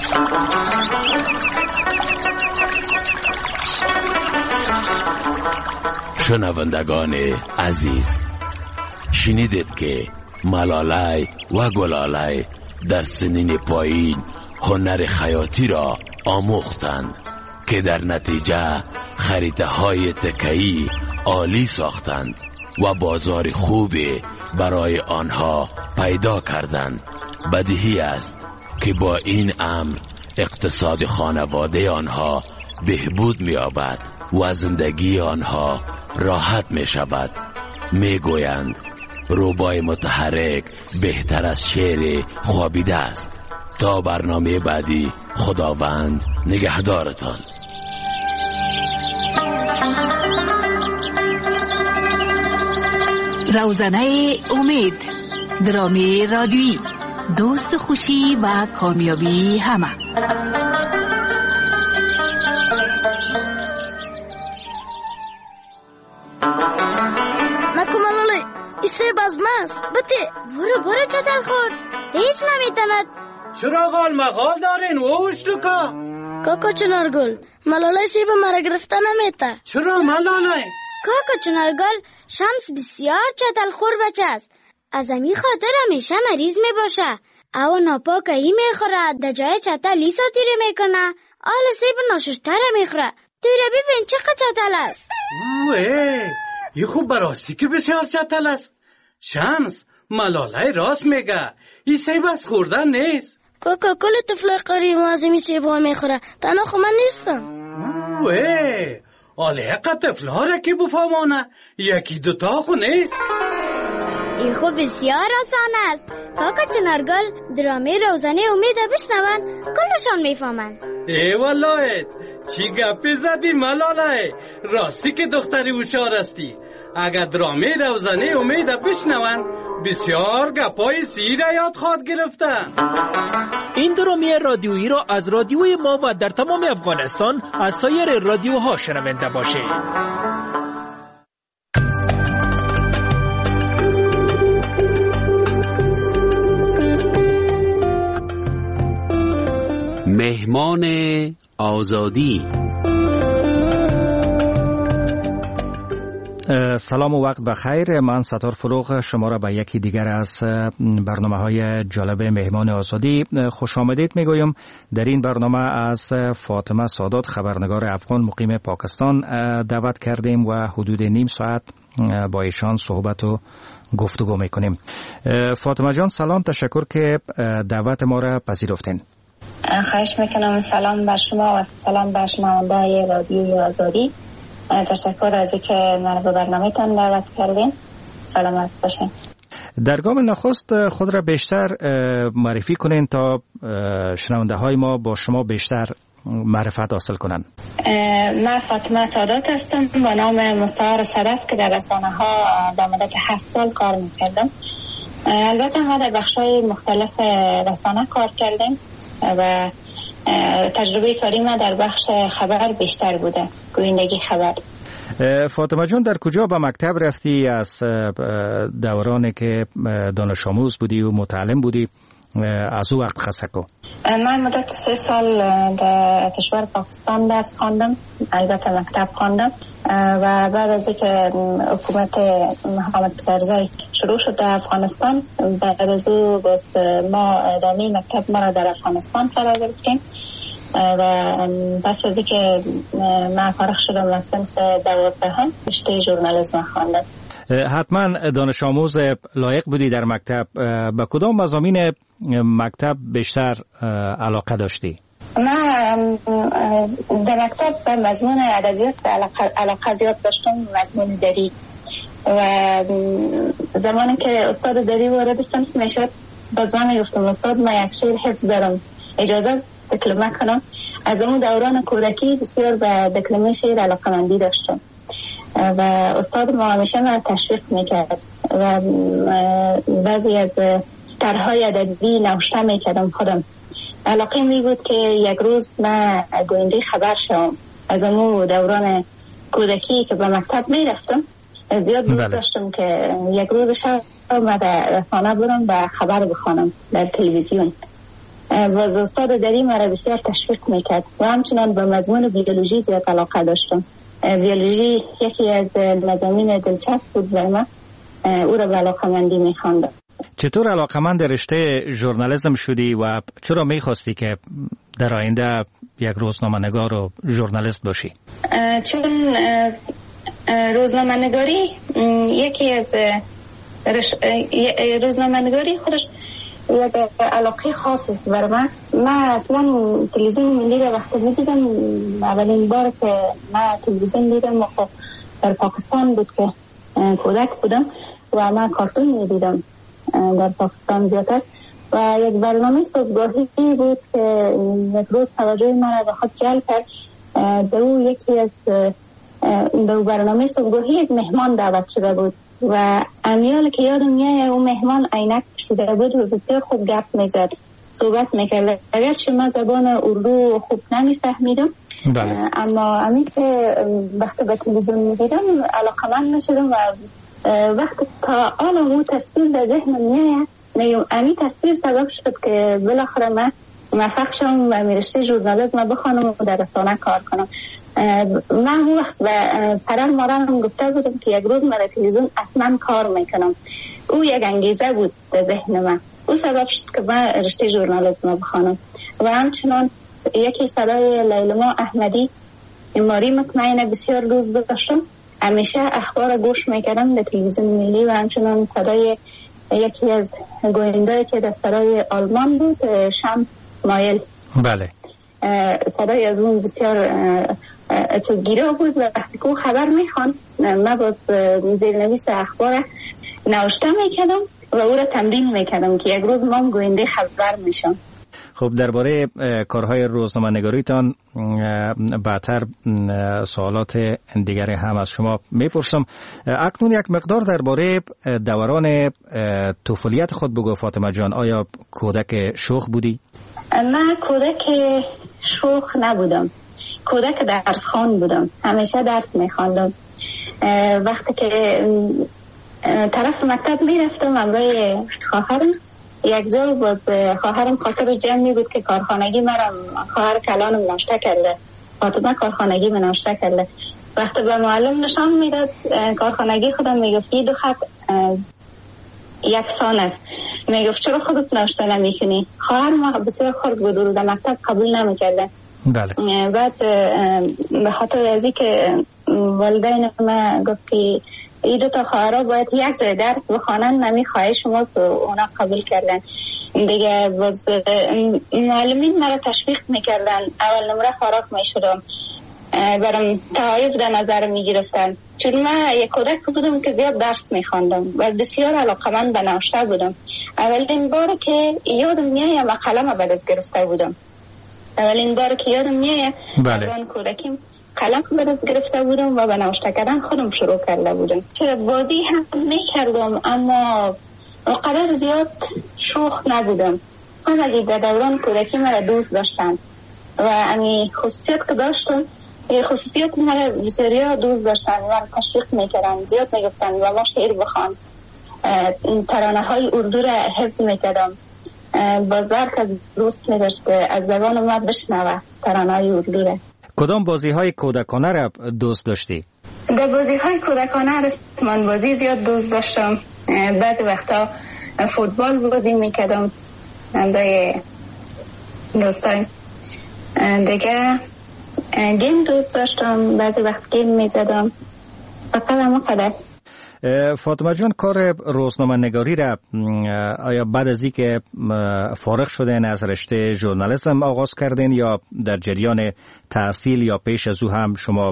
شنوندگان عزیز، شنیدید که ملالای و گلالای در سنین پایین هنر خیاطی را آموختند. که در نتیجه خریده های تکه‌ای عالی ساختند و بازار خوبی برای آنها پیدا کردند. بدیهی است که با این امر اقتصاد خانواده آنها بهبود می‌یابد و زندگی آنها راحت می‌شود. می‌گویند روبای متحرک بهتر از شعر خوابیده است. تا برنامه بعدی، خداوند نگهدارتان.
روزنه امید، درامی رادیویی، دوست خوشی و کامیابی همه.
نکو ملاله، ایسه بزمست بته برو چتل خور، هیچ نمیتند.
چرا غال مغال دارین ووش لکا؟
کاکا چنارگل، ملاله سیب مرا گرفته نمیته.
چرا ملاله؟
کاکا چنارگل، شمس بسیار چتل خور بچه است. از امی خاطر همیشه مریض می باشه. او ناپاک ای می خوره، در جای چتل ای ساتیره می کنه. آل سیب ناششتر می خوره. توی را ببین چقدر چتل است.
ای خوب براستی که بسیار چتل است. شمس، ملاله راست میگه. ای سیب از خوردن نیست.
کاکا کل طفل قریب از امی سیب ها می خوره. تنها خو من نیستم.
آله اقا طفل ها را که بفهمانه، یکی دوتا خو نیست.
این خوب بسیار آسان است. کاکا چنارگل درامه روزانه امید بشنون، کلشان میفهمن.
ای والله چی گپی زدی ملاله؟ راستی که دختری هوشیار استی. اگر درامه روزانه امید بشنون، بسیار گپای سیر یاد خواهد گرفتن.
این درامه رادیویی را از رادیوی ما و در تمام افغانستان از سایر رادیوها شنونده باشید.
مهمان آزادی.
سلام و وقت بخیر. من ستار فروغ شما را به یکی دیگر از برنامه‌های جالب مهمان آزادی خوش آمدید میگویم. در این برنامه از فاطمه سادات، خبرنگار افغان مقیم پاکستان، دعوت کردیم و حدود نیم ساعت با ایشان صحبت و گفتگو میکنیم. فاطمه جان سلام، تشکر که دعوت ما را پذیرفتین.
خواهش میکنم. سلام بر شما و سلام بر شنونده‌های رادیوی آزادی. تشکر از اینکه من به برنامه‌تان دعوت کردین. سلامت باشین.
در گام نخست خود را بیشتر معرفی کنین تا شنونده های ما با شما بیشتر معرفت حاصل کنن.
من فاطمه سادات هستم با نام مستعار شرف که در رسانه ها در مدت 7 سال کار میکردم. البته ما در بخش‌های مختلف رسانه کار کردیم و تجربه کاری ما در بخش خبر بیشتر بوده، گویندگی خبر.
فاطمه جان در کجا به مکتب رفتی؟ از دورانی که دانش آموز بودی و متعلم بودی از او وقت خاصه کو؟
من مدت 3 سال در کشور پاکستان درس خواندم، البته مکتب خواندم و بعد از اینکه حکومت محمد کرزی شروع شد در افغانستان، بعد از او ما ادامه مکتب ما را در افغانستان فرا گرفتیم و پس از اینکه من فارغ شدم از صنف 12 رشته ژورنالیسم خواندم.
حتما دانش آموز لایق بودی در مکتب. به کدام مضامین مکتب بیشتر علاقه داشتی؟
من در مکتب به مضمون ادبیات علاقه زیاد داشتم، مضمون دری. و زمانی که استاد دری وارد صنف میشد باز من میگفتم استاد من یک شعر حفظ دارم، اجازه دکلمه کنم. از اون دوران کودکی بسیار به دکلمه شعر علاقه‌مندی داشتم و استاد ما همیشه من تشویق میکرد و بعضی از طرح‌های ادبی نوشته میکردم خودم. علاقه می بود که یک روز من گوینده خبر شوم. از اون دوران کودکی که به مکتب میرفتم زیاد دوست داشتم که یک روز شب من در رسانه برم و خبر بخوانم در تلویزیون. و استاد دری مرا بسیار تشویق میکرد و همچنان به مضمون بیولوژی زیاد علاقه داشتم. بیولوژی یکی از مضامین دلچسب بود و من او را به علاقه‌مندی میخواندم.
چطور علاقه‌مند رشته ژورنالیسم شدی و چرا میخواستی که در آینده یک روزنامه‌نگار و ژورنالیست باشی؟
چون روزنامه‌نگاری یکی از روزنامه‌نگاری خودش یک علاقه خاصی برای من اصلا تلویزیون ملی را وقتی می‌دیدم، اولین بار که من تلویزیون دیدم در پاکستان بود که کودک بودم و من کارتون می‌دیدم در پاکستان زیادتر و یک برنامه صبحگاهی بود که یک روز توجه من را به خود جلب کرد. در او یکی از در برنامه صبحگاهی یک مهمان دعوت شده بود و امیال که یادم میاد اون مهمان عینک پوشیده بود و بسیار خوب گپ میزد، صحبت میکرد. اگرچه من زبان اردو خوب نمیفهمیدم اما امی که وقتی به تلویزیون میدیدم علاقمند نشدم و وقتی تا آن اون تصویر در ذهنم میاد امی تصویر سبب شد که بالاخره من موفق شدم و رشته ژورنالیسم بخوانم و در رسانه کار کنم. من اون وقت به پدر مادرم گفته بودم که یک روز من در تلویزیون اصلا کار میکنم. او یک انگیزه بود در ذهن من، او سبب شد که من رشته ژورنالیسم بخوانم و همچنان یکی صدای لیلما احمدی ماری مطمئنه بسیار دوست داشتم، همیشه اخبار گوش میکردم در تلویزیون ملی و همچنان صدای یکی از گوینده‌ای که در سرای آلمان بود شم مایل.
بله
صدای از اون بسیار گیره بود و وقتی که خبر میخوان من باز زیرنویس اخبار نوشته میکردم و او را تمرین میکردم که یک روز ما گوینده خبر میشم.
خب درباره کارهای روزنامه‌نگاریتان بعدتر سوالات دیگر هم از شما میپرسم. اکنون یک مقدار درباره دوران طفولیت خود بگو فاطمه جان. آیا کودک شوخ بودی؟
من کودک شوخ نبودم، کودک درس خوان بودم، همیشه درس میخواندم. وقتی که طرف مکتب میرفتم همراه خواهرم، یک جا باز خواهرم خاطرش جمعی بود که کارخانگی مرم خواهر کلانم ناشته کرده، فاطمه کارخانگی من ناشته کرده. وقتی به معلم نشان میداد کارخانگی خودم میگفت دو خط یکسان است، میگفت چرا خودت ناشته نمیکنی؟ خواهر ما بسیار خرد بود و در مکتب قبول نمیکرده.
بله.
بعد به خاطر ازی که والدین ما گفت که این دو تا خواهرها باید یک جای درس بخوانن، نمی خواهش ماست و اونا قبول کردن دیگه. باز معلمین مرا تشویق میکردن، اول نمره خاراک میشدم، برام تعایف در نظر میگرفتن چون من یک کودک بودم که زیاد درس میخواندم و بسیار علاقمند به نوشته بودم. اولین بار که یادم میاد من قلم به دست گرفته بودم، اولین بار که یادم میاد من کودکیم قلم به دست گرفته بودم و به نوشته کردن خودم شروع کرده بودم. چرا بازی هم میکردم اما قدر زیاد شوخ نبودم. همه در دوران کودکی مرا دوست داشتن و امی خصوصیت که داشتم، این خصوصیت مرا بسیار دوست داشتن و تشویق میکردن، زیاد میگفتن و ما شعر بخوان، ترانه های اردو را حفظ میکردم. بازار که دوست میداشت که از زبان ما بشنوه ترانه های اردو را.
کدام بازی های کودکانه را دوست داشتی؟
در بازی های کودکانه رسمان بازی زیاد دوست داشتم. بعضی وقتا فوتبال بازی میکردم با دوستان دیگه. گیم دوست داشتم، بعضی وقت گیم میزدم. فقط همه قدر.
فاطمه جان کار روزنامه نگاری را آیا بعد از اینکه فارغ شدین از رشته ژورنالیسم آغاز کردین یا در جریان تحصیل یا پیش از او هم شما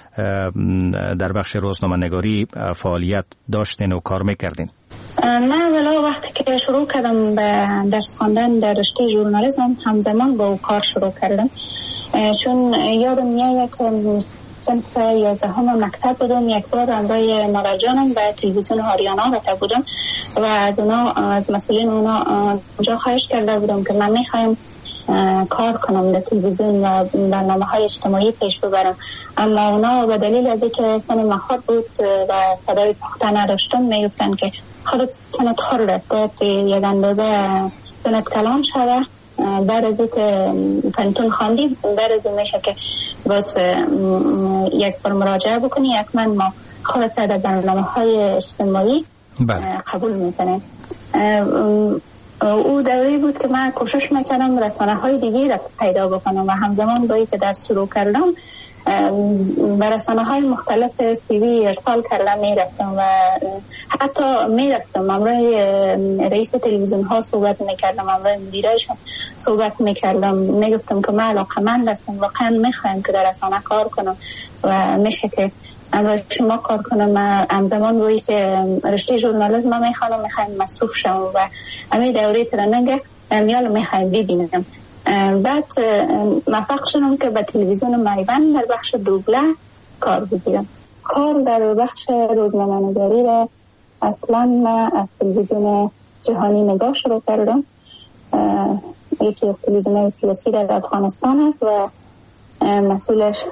در بخش روزنامه نگاری فعالیت داشتین و کار میکردین؟
من اولا وقتی که شروع کردم به درس خواندن در رشته ژورنالیسم همزمان با او کار شروع کردم، چون یادم میاد که صنف 11 مکتب بودم، یک بار همراه مادر جانم به تلویزیون آریانا رفته بودم و از مسئولین اونا اونجا خواهش کرده بودم که من میخوایم کار کنم در تلویزیون و برنامه‌های اجتماعی پیش ببرم، اما اونا به دلیل از اینکه سن مخاط بود و صدای پخته نداشتم میگفتن که خودت سنت خورده، باید یک اندازه سنت کلان شده. بعد از اینکه پنتون خواندی بعد از این میشه که باز یک بار مراجعه بکنی، حتما ما خودت در برنامه‌های اجتماعی قبول میکنیم. او دوره بود که من کوشش میکردم رسانه های دیگه را پیدا بکنم و همزمان با که در شروع کردم به رسانه های مختلف سیوی ارسال کردم میرفتم و حتی میرفتم امروی رئیس تلویزیون ها صحبت میکردم، امروی مدیرایشان صحبت میکردم، میگفتم که من علاقمند هستم، واقعا میخوایم که در رسانه کار کنم و میشه که امروی شما کار کنم. همزمان روی که رشته ژورنالیسم میخوانم، میخوایم مصروف شم و همین دوره ترننگ میال میخوایم ببینم. بعد موفق شدم که به تلویزیون میوند در بخش دوبله کار بگیرم. کار در بخش روزنامه‌نگاری را اصلا من از تلویزیون جهانی نگاه شروع کردم. یکی از تلویزیون‌های سیاسی در افغانستان است و مسئولش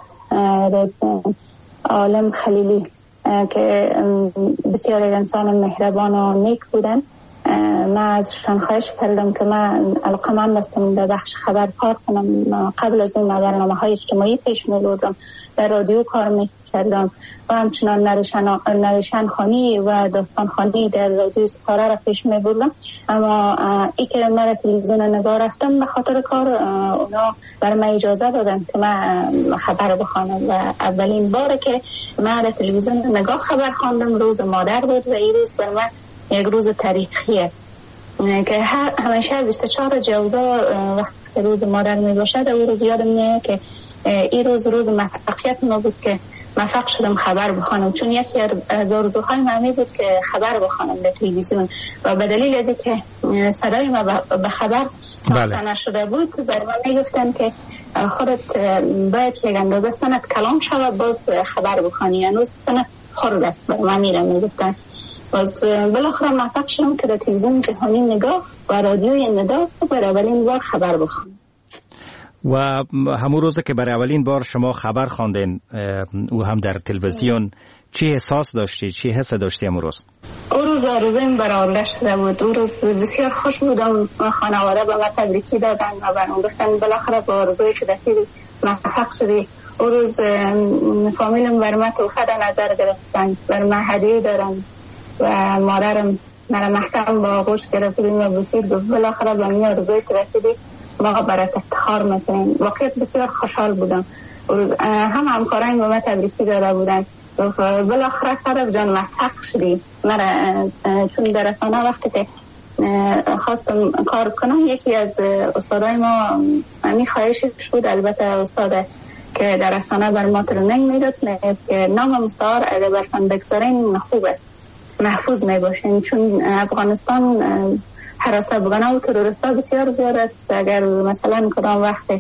عالم خلیلی که بسیار انسان مهربان و نیک بودن. من ازشان خواهش کردم که من علاقمند هستم در بخش خبر کار کنم. قبل از این برنامه‌های اجتماعی پیش می‌بردم، در رادیو کار می‌کردم و همچنان نوشتن خوانی و داستان خوانی در رادیو سپاره را پیش می‌بردم. اما ای که من تلویزیون نگاه رفتم به خاطر کار اونا برای من اجازه دادن که من خبر بخوانم و اولین باره که من تلویزیون نگاه خبر خواندم روز مادر بود و این روز برای من یک روز تاریخیه که همیشه 24 جوزا وقتی روز مادر می باشد او روز یادم میاد که این روز موفقیت ما بود که موفق شدم خبر بخوانم، چون یکی از آرزوهای من بود که خبر بخوانم در تلویزیون و به دلیل از اینکه صدای ما به خبر ساخته نشده بود بر من میگفتن که خودت باید یک اندازه سنت کلام شود باز خبر بخوانی، هنوز سنت خرد است بر من میگفتن. باز بالاخره موفق شدم که در تلویزیون جهانی نگاه و رادیوی نگاه برای اولین بار خبر بخوانم.
و همون روز که برای اولین بار شما خبر خواندین او هم در تلویزیون، چی احساس داشتی؟ چی حس داشتی همون روز؟
اون روز آرزویم برآورده شده بود. اون روز بسیار خوش بودم. خانواده به من تبریکی دادن و برام گفتن بالاخره با آرزوی که رسیدی موفق شدی. اون روز فامیلم بر من تحفه در نظر گرفتن، بر من هدیه دارن و مادرم مرا محکم با آغوش گرفتیم و بسیار گفت بالاخره به این آرزوی که رسیدی ما برات افتخار میکنیم. واقعیت بسیار خوشحال بودم. هم همکاران به من تبریکی داده بودن. بالاخره صدف جان موفق شدی. مرا چون در رسانه وقتی که خواستم کار کنم یکی از استادای ما می خواهشش بود، البته استاد که در رسانه بر ما ترنینگ میداد که نام مستعار اگر برتان بگذارین خوب است، محفوظ می باشین، چون افغانستان حراس افغانا و تروریستا بسیار زیاد است. اگر مثلا کدام وقت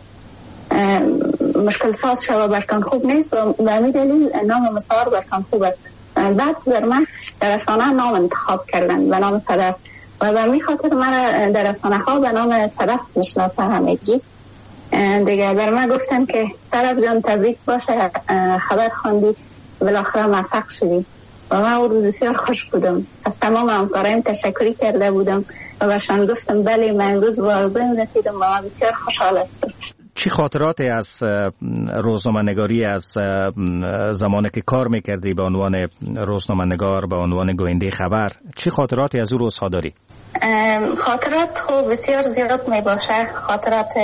مشکل ساز شود برتان خوب نیست و به همین دلیل نام مستعار برتان خوب است. بعد در من در رسانه نام انتخاب کردن به نام صدف و به همین خاطر من در رسانه ها به نام صدف میشناسه همگی دیگه. بر من گفتن که صدف جان تبریک باشه، خبر خواندی بالاخره موفق شدی و من اون روز بسیار خوش بودم. از تمام همکارایم تشکری کرده بودم و برشان گفتم بله من امروز با آرزویم رسیدم و من بسیار خوشحال هستم.
چی خاطراتی از روزنامه‌نگاری از زمانی که کار میکردی به عنوان روزنامه‌نگار، به عنوان گوینده خبر، چی خاطراتی از اون روزها داری؟
خاطرات خوب بسیار زیاد می باشه. خاطرات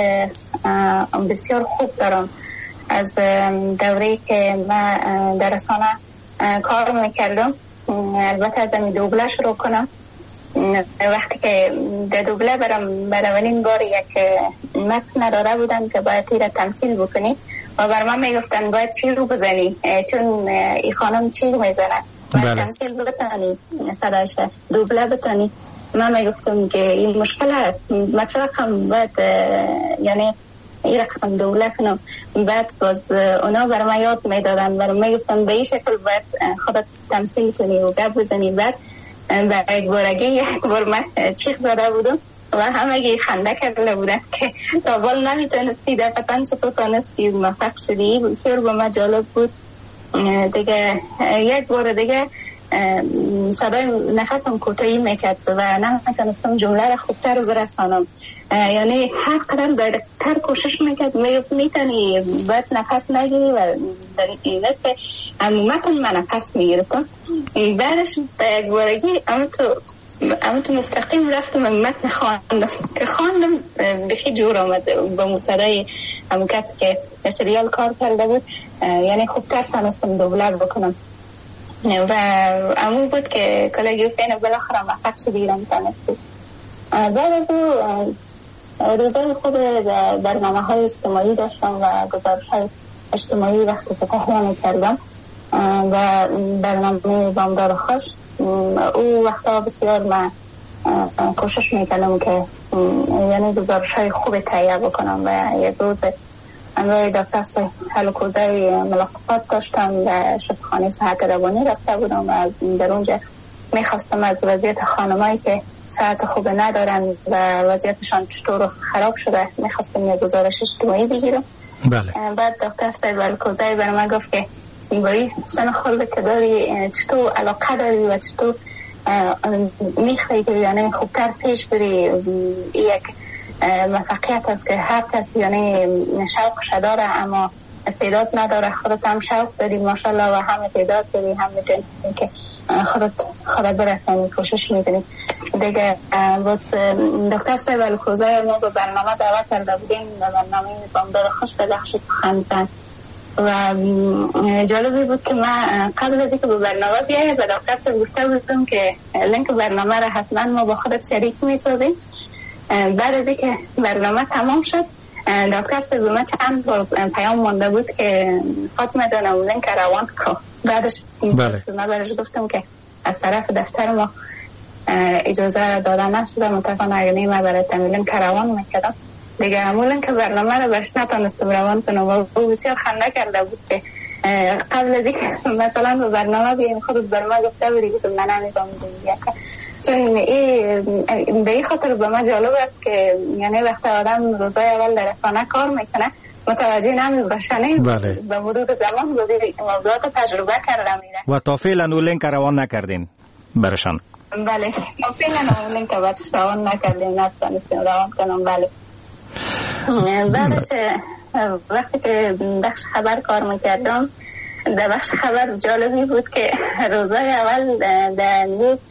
بسیار خوب دارم از دوره‌ای که من در رسانه کار میکردم. البته از این دوبله شروع کنم. وقتی که در دوبله برم بر اولین بار یک متن نداره بودن که باید تیر تمثیل بکنی و بر من میگفتن باید چی رو بزنی، چون این خانم چی رو میزنه، باید تمثیل بتانی، صداش دوبله بتانی. من میگفتم که این مشکل هست، من چه رقم باید یعنی این رقم دوبله کنم. بعد باز اونا برای من یاد میدادن، برای من گفتن به این شکل باید خودت تمثیل کنی و گپ بزنی. بعد به یک بار من چیخ زده بودم و همه خنده کرده بودن که تا بال نمیتونستی دقیقا چطور تانستی موفق شدی. بسیار به من جالب بود دیگه. یک بار دیگه صدای نفسم کوتاهی میکرد و نمیتونستم جمله را خوبتر برسانم. یعنی هر قدر دقیق‌تر کوشش میکرد میتونی باید نفس نگیری و در این که عمومتا من نفس میگرفتم. بعدش به یک بارگی اما تو اما تو مستقیم رفتم متن خواندم که خواندم بخی جور آمد با مصدای همون کسی که سریال کار کرده بود، یعنی خوبتر تانستم دوبلر بکنم و امون بود که کلاگیو فین بالاخره موفق شدیدم تانستی. بعد از او روزای خود برنامه های اجتماعی داشتم و گزارش های اجتماعی وقتی که تهیه کردم و برنامه بامدار خوش او وقتا بسیار من کوشش میکنم که یعنی گزارش های خوب تهیه بکنم و یک روز امروی دکتر هلوکوزه ملاقات داشتم و شفاخانه صحت روانی رفته بودم و در اونجا میخواستم از وضعیت خانمایی که صحت خوب ندارن و وضعیتشان چطور خراب شده میخواستم یک گزارش اجتماعی بگیرم.
بله.
بعد دکتر هلوکوزه برای من گفت که باید سن خلق که داری چطور علاقه داری و چطور میخوایی که یعنی خوبتر پیش بری. یک موفقیت است که هر کسی یعنی شوقش داره اما استعداد نداره. خودت هم شوق داری ماشاءالله و هم استعداد داری، هم میتونی که خودت برسانی کوشش میکنی دیگه. باز دکتر هلوکوزه ما به برنامه دعوت کرده بودیم، به برنامه بامدار خوش به بخش خواندن و جالبی بود که من قبل از اینکه به برنامه بیاید به دکتر گفته بودم که لینک برنامه را حتما ما با خودت شریک میسازیم. بعد از اینکه برنامه تمام شد دکتر سوزومه چند بار پیام مانده بود که فاطمه جانم لینک روان کو. بعدش من برش گفتم که از طرف دفتر ما اجازه دادن نشده، متاسفانه اگه ما برای لینک روان میکردم دیگه همون که برنامه رو بهش نتانستم روان کنم و او بسیار خنده کرده بود که قبل از اینکه مثلا به برنامه بیایم خودت برنامه گفته بودی که من نمیتونم دیگه. چون این به این خاطر به من جالب است که یعنی وقتی آدم روزای اول در رسانه کار میکنه متوجه نمیباشنه به مرور زمان موضوعات تجربه کرده میره. و
تا فعلا اون لینک روان نکردین برشان؟
بله تا فعلا اون لینک روان نکردیم، نتونستیم روان کنم. بله. بعدش وقتی که بخش خبر کار میکردم در بخش خبر جالبی بود که روزای اول در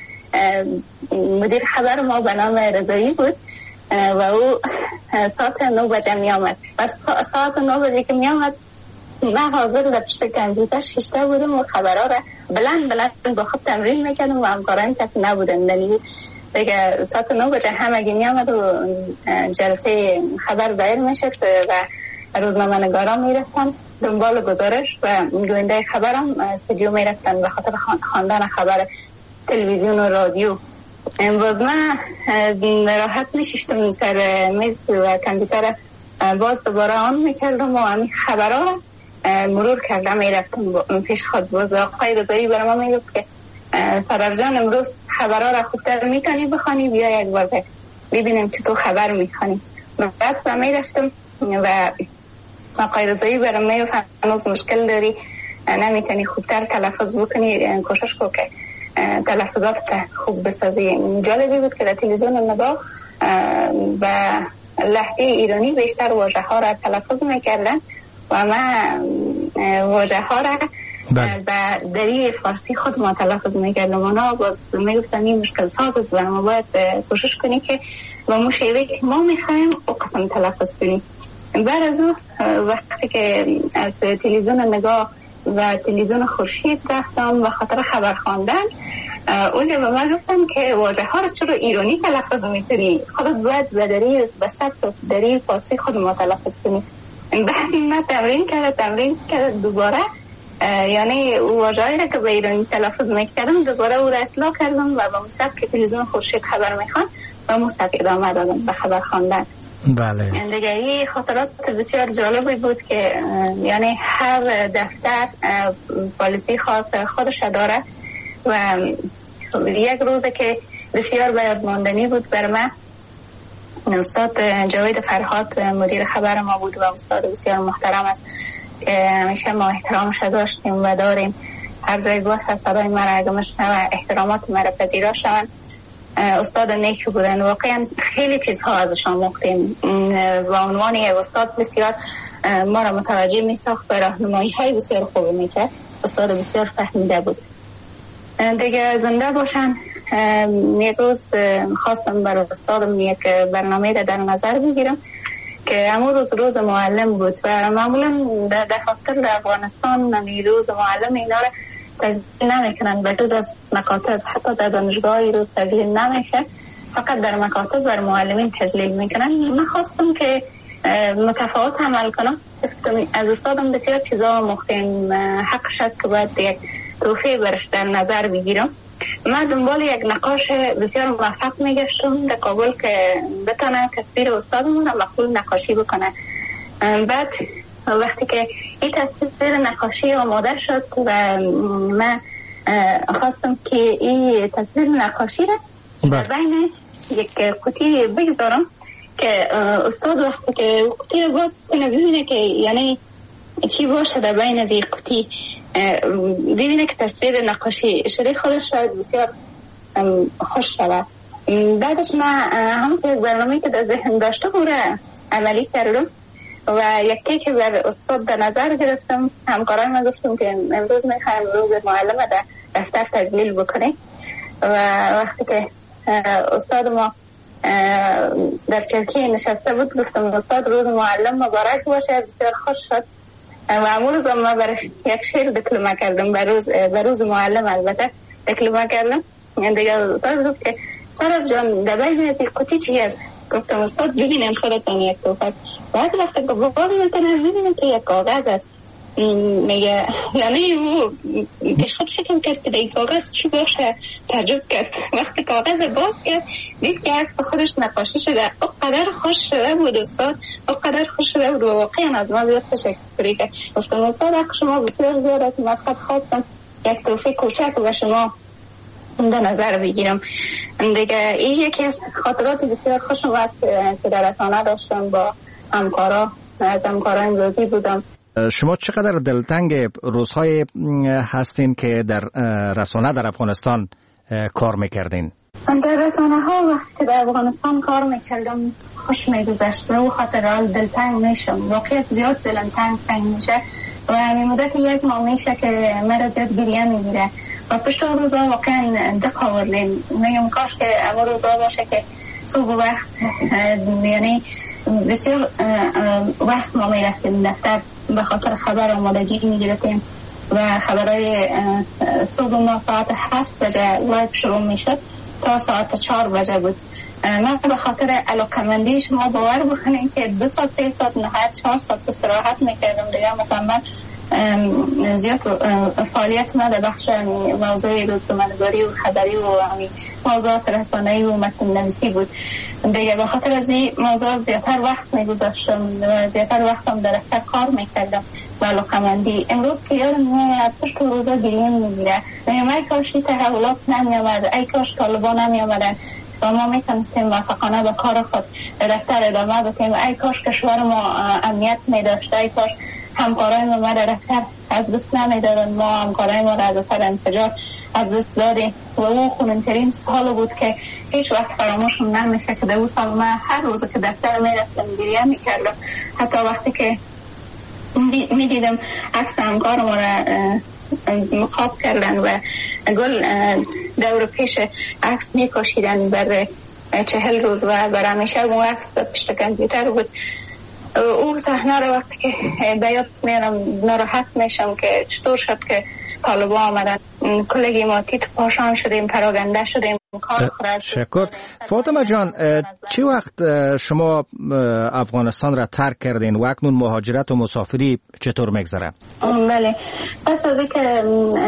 مدیر خبر ما به نام رضایی بود و او ساعت 9 بجه می آمد و ساعت 9 بجه که می آمد من حاضر در پشت کامپیوتر شیشته بودم و خبرها را بلند با خود تمرین میکردم و همکاران کسی نبودن. دیگه ساعت 9 بجه همگی می آمد و جلسه خبر دایر می شد و روزنامه نگاران می رفتن دنبال گزارش و گوینده خبرم استودیو می رفتن به خاطر خواندن خبر تلویزیون و رادیو. باز من راحت میشیشتم سر میز و کامپیوتر باز دوباره آن میکردم و همین خبرها را مرور کردم میرفتم پیش خود. باز آقای رضایی برای ما میگفت که سرر جان امروز خبرها را خوبتر میتونی بخوانی، بیا یک بار ببینیم چطور خبر میخوانی. بعد من میرفتم و آقای رضایی برای ما میگفت هنوز مشکل داری، نمیتونی خوبتر تلفظ بکنی، کوشش کن که تلفظات خوب بسازی. جالبی بود که در تلویزیون نگاه و لهجه ایرانی بیشتر واژه ها را تلفظ میکردن و من واژه ها را و دری فارسی خود ما تلفظ میکردم. اونا باز میگفتن این مشکل ساز است و ما باید کوشش کنی که با مشیوه که ما میخوایم او قسم تلفظ کنیم. بعد از اون وقتی که از تلویزیون نگاه و تلویزیون خورشید رفتم و خاطر خبر خواندن اونجا به من گفتم که واژه ها رو چرا ایرانی تلفظ میکنی، خودت باید به سطح دری فارسی خود ما تلفظ کنی. بعد من تمرین کرد دوباره یعنی واژه‌ای که به ایرانی تلفظ میکردم دوباره او را اصلاح کردم و با مصطفی که تلویزیون خورشید خبر میخوان و مصطفی ادامه دادم به خبر خواندن.
بله.
دیگه این خاطرات بسیار جالبی بود که یعنی هر دفتر پالیسی خاص خودش داره و یک روزه که بسیار باید ماندنی بود بر من. استاد جاوید فرهاد مدیر خبر ما بود و استاد بسیار محترم است که همیشه ما احترامش داشتیم و داریم. هر جای باید صدای ما را اگه مشنوه احترامات ما را پذیرا شوند. استاد نیک بودن، واقعا خیلی چیزها ازشان مختیم و عنوان یک استاد بسیار ما را متوجه می ساخت و راهنمایی های بسیار خوب می کرد. استاد بسیار فهمیده بود. دیگه زنده باشن یک روز خواستم برای استادم یک برنامه در نظر بگیرم که همون روز معلم بود و معمولا در دفاتر در افغانستان روز معلم اینا را تجلیل نمیکنن به جز از مکاتب، حتی در دانشگاه روز تجلیل نمیشه، فقط در مکاتب بر معلمین تجلیل میکنن. من خواستم که متفاوت عمل کنم. از استادم بسیار چیزا مختیم، حقش هست که باید یک توفیق برش در نظر بگیرم. من دنبال یک نقاش بسیار موفق میگشتم در کابل که بتانه تصویر استادمون را مقبول نقاشی بکنه. بعد وقتی که این تصویر نقاشی آماده شد و من خواستم که این تصویر نقاشی را بین یک قوطی بگذارم که استاد وقتی که قوطی رو باز کنه ببینه که یعنی چی باشه در بین از این قوطی، ببینه که تصویر نقاشی شده خودش شاید بسیار خوش شود. بعدش من همون برنامه‌ای که در ذهن داشتم اون را عملی کردم و یکی که بر استاد در نظر گرفتم. همکارای من گفتم که امروز میخوایم روز معلم در دفتر تجلیل بکنیم و وقتی که استاد ما در چرکی نشسته بود گفتم استاد روز معلم مبارک باشه. بسیار خوش شد و همون روز ما برای یک شعر دکلمه کردم به روز معلم. البته دکلمه کردم دیگه. استاد گفت که سارا جان در بین از این قوطی چی هست؟ گفتم استاد ببینم خودتان یک توف است. بعد وقتی که بابا میتونم ببینم که یک کاغذ است. میگه یعنی او پیش خود شکم کرد که این کاغذ چی باشه، تعجب کرد. وقتی کاغذ باز کرد دید که عکس خودش نقاشی شده. او قدر خوش شده بود استاد، او قدر خوش شده بود و واقعا از ما بیاد تشکری کرد. گفتم استاد حق شما بسیار زیاد است، من فقط خواستم یک توفیق کوچک به شما در نظر بگیرم. دیگه این یکی از خاطرات بسیار خوشم است که در رسانه داشتم با همکارا، از همکاران امروزی بودم.
شما چقدر دلتنگ روزهای هستین که در رسانه در افغانستان کار میکردین؟
در رسانه ها وقتی که در افغانستان کار میکردم خوش میگذشت و خاطرات دلتنگ میشم. واقعیت زیاد دلم تنگ میشه و همین مدت یک ماه میشه که مرا زیاد گریه میگیره و پشت روزا واقعا دق آوردیم. میگم کاش که اما روزا باشه که صبح وقت یعنی بسیار وقت ما میرفتیم دفتر به خاطر خبر آمادگی میگرفتیم و خبرهای صبح ما ساعت 7 بجه لایو شروع میشد تا ساعت 4 بجه بود. من به خاطر علاقمندی شما باور بکنید که 2 ساعت 3 ساعت نهایت 4 ساعت استراحت میکردم دیگه. مکمل زیاد فعالیت ما در بخش موضوع روزنامه‌نگاری و خبری و موضوعات رسانه‌ای و متن نویسی بود دیگه. به خاطر از این موضوع زیادتر وقت میگذاشتم و زیادتر وقتم در دفتر کار میکردم و علاقمندی. امروز که یادم میاد پشت روزا گریه میگیره. ای کاش این تحولات نمیامد، ای کاش طالبان نمیامدن و ما میتونستیم موفقانه به کار خود در دفتر ادامه بدیم. ای کاش کشور ما امنیت میداشت، ای کاش همکارای ما در دفتر از دست نمیدادن. ما همکارای ما را از اثر انفجار از دست دادیم و اون خونن‌ترین سال بود که هیچ وقت فراموشم نمیشه که در اون سال من هر روز که دفتر میرفتم گریه میکردم. حتی وقتی که میدیدم عکس همکار ما را مقاب کردن و گل دور پیش عکس میکشیدن بر 40 روز و بر همیشه اون عکس پشت کامپیوتر بود. اون صحنه رو وقتی که به یاد میارم ناراحت میشم که چطور شد که طالبان آمدن کلگی ما تیت پاشان شدیم، پراگنده شدیم.
شکر. فاطمه جان، چی وقت شما افغانستان را ترک کردین و اکنون مهاجرت و مسافری چطور میگذره؟
بله، پس از اینکه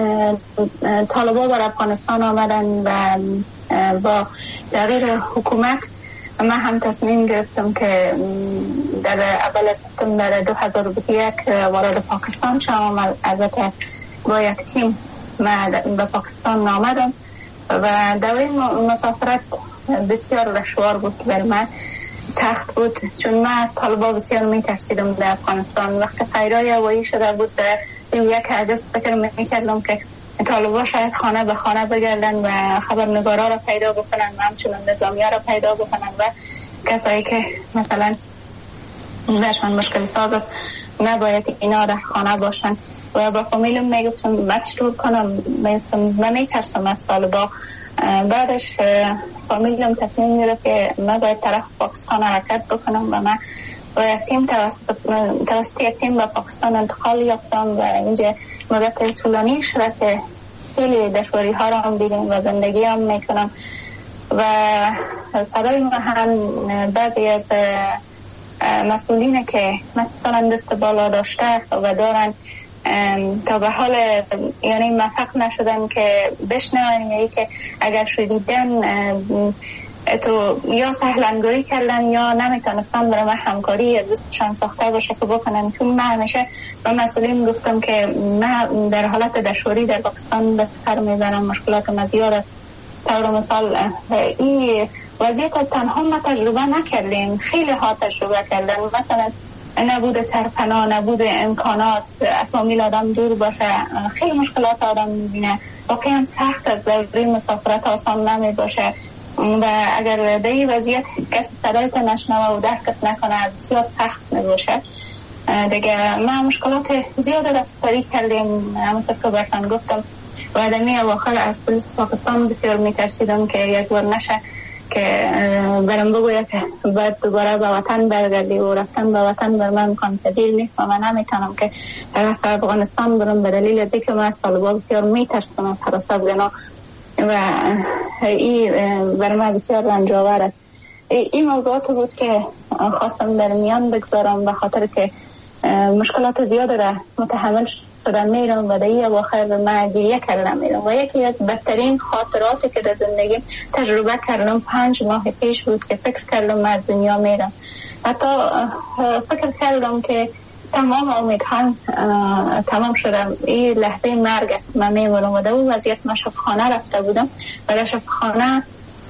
طالبان بر افغانستان آمدن و با تغییر حکومت من هم تصمیم گرفتم که در اول سپتامبر 2021 وارد پاکستان شدم. البته با یک تیم من به پاکستان آمدم و دوره مسافرت بسیار دشوار بود برای من، سخت بود، چون من از طالبان بسیار میترسیدم در افغانستان. وقتی خیرای هوایی شده بود یک حدث فکر میکردم که طالبان شاید خانه به خانه بگردن و خبرنگارا را پیدا بکنن و همچنین نظامی ها را پیدا بکنن و کسایی که مثلا برشان مشکل ساز است نباید اینا در خانه باشن. و با فامیلم میگفتم من چطور کنم، من میترسم از طالبان بعدش فامیلم تصمیم میگرفت که من باید طرف پاکستان حرکت بکنم و من با تیم توسط یک تیم به پاکستان انتقال یافتم و اینجا مدت طولانی شده که خیلی دشواری ها را هم دیدم و زندگی هم میکنم و صدای ما هم بعضی از مسئولین که مثلا دست بالا داشته و دارن تا به حال یعنی موفق نشدن که بشنون یا که اگر شدیدن تو یا سهلنگاری کردن یا نمیتونستن برای من همکاری از دستشان ساخته باشه که بکنن. چون من همیشه به مسئولین گفتم که من در حالت دشواری در پاکستان به سر میزنم، مشکلات مزیار طور مثال این وضعیت تنها ما تجربه نکردیم، خیلی ها تجربه کردن، مثلا نبود سرپناه، نبود امکانات، فامیل آدم دور باشه، خیلی مشکلات آدم میبینه، واقعا سخت از دوری مسافرت آسان نمی باشه و اگر در این وضعیت کسی صدایت نشنوه و درکت نکنه بسیار سخت می باشه. دیگه ما مشکلات زیاد رسیدگی کردیم، همونطور که براتون گفتم و دمی اواخر از پلیس پاکستان بسیار میترسیدم که یک بار نشه که برم بگوید که باید دوباره به وطن برگردی و رفتن به وطن بر من امکان پذیر نیست و من نمیتونم که طرف افغانستان برم به دلیل از اینکه من طالبان بسیار میترسم از حراس افغانا و این بر من بسیار رنجاور است. این موضوعات بود که خواستم در میان بگذارم به خاطر که مشکلات زیاد را متحمل شدن میرم و در این اواخر من گریه کردم میرم و یکی از بدترین خاطراتی که در زندگی تجربه کردم 5 ماه پیش بود که فکر کردم از دنیا میرم. حتی فکر کردم که تمام امیدهام تمام شدم، این لحظه مرگ است، من میمونم و در اون وضعیت من شفاخانه رفته بودم و در شفاخانه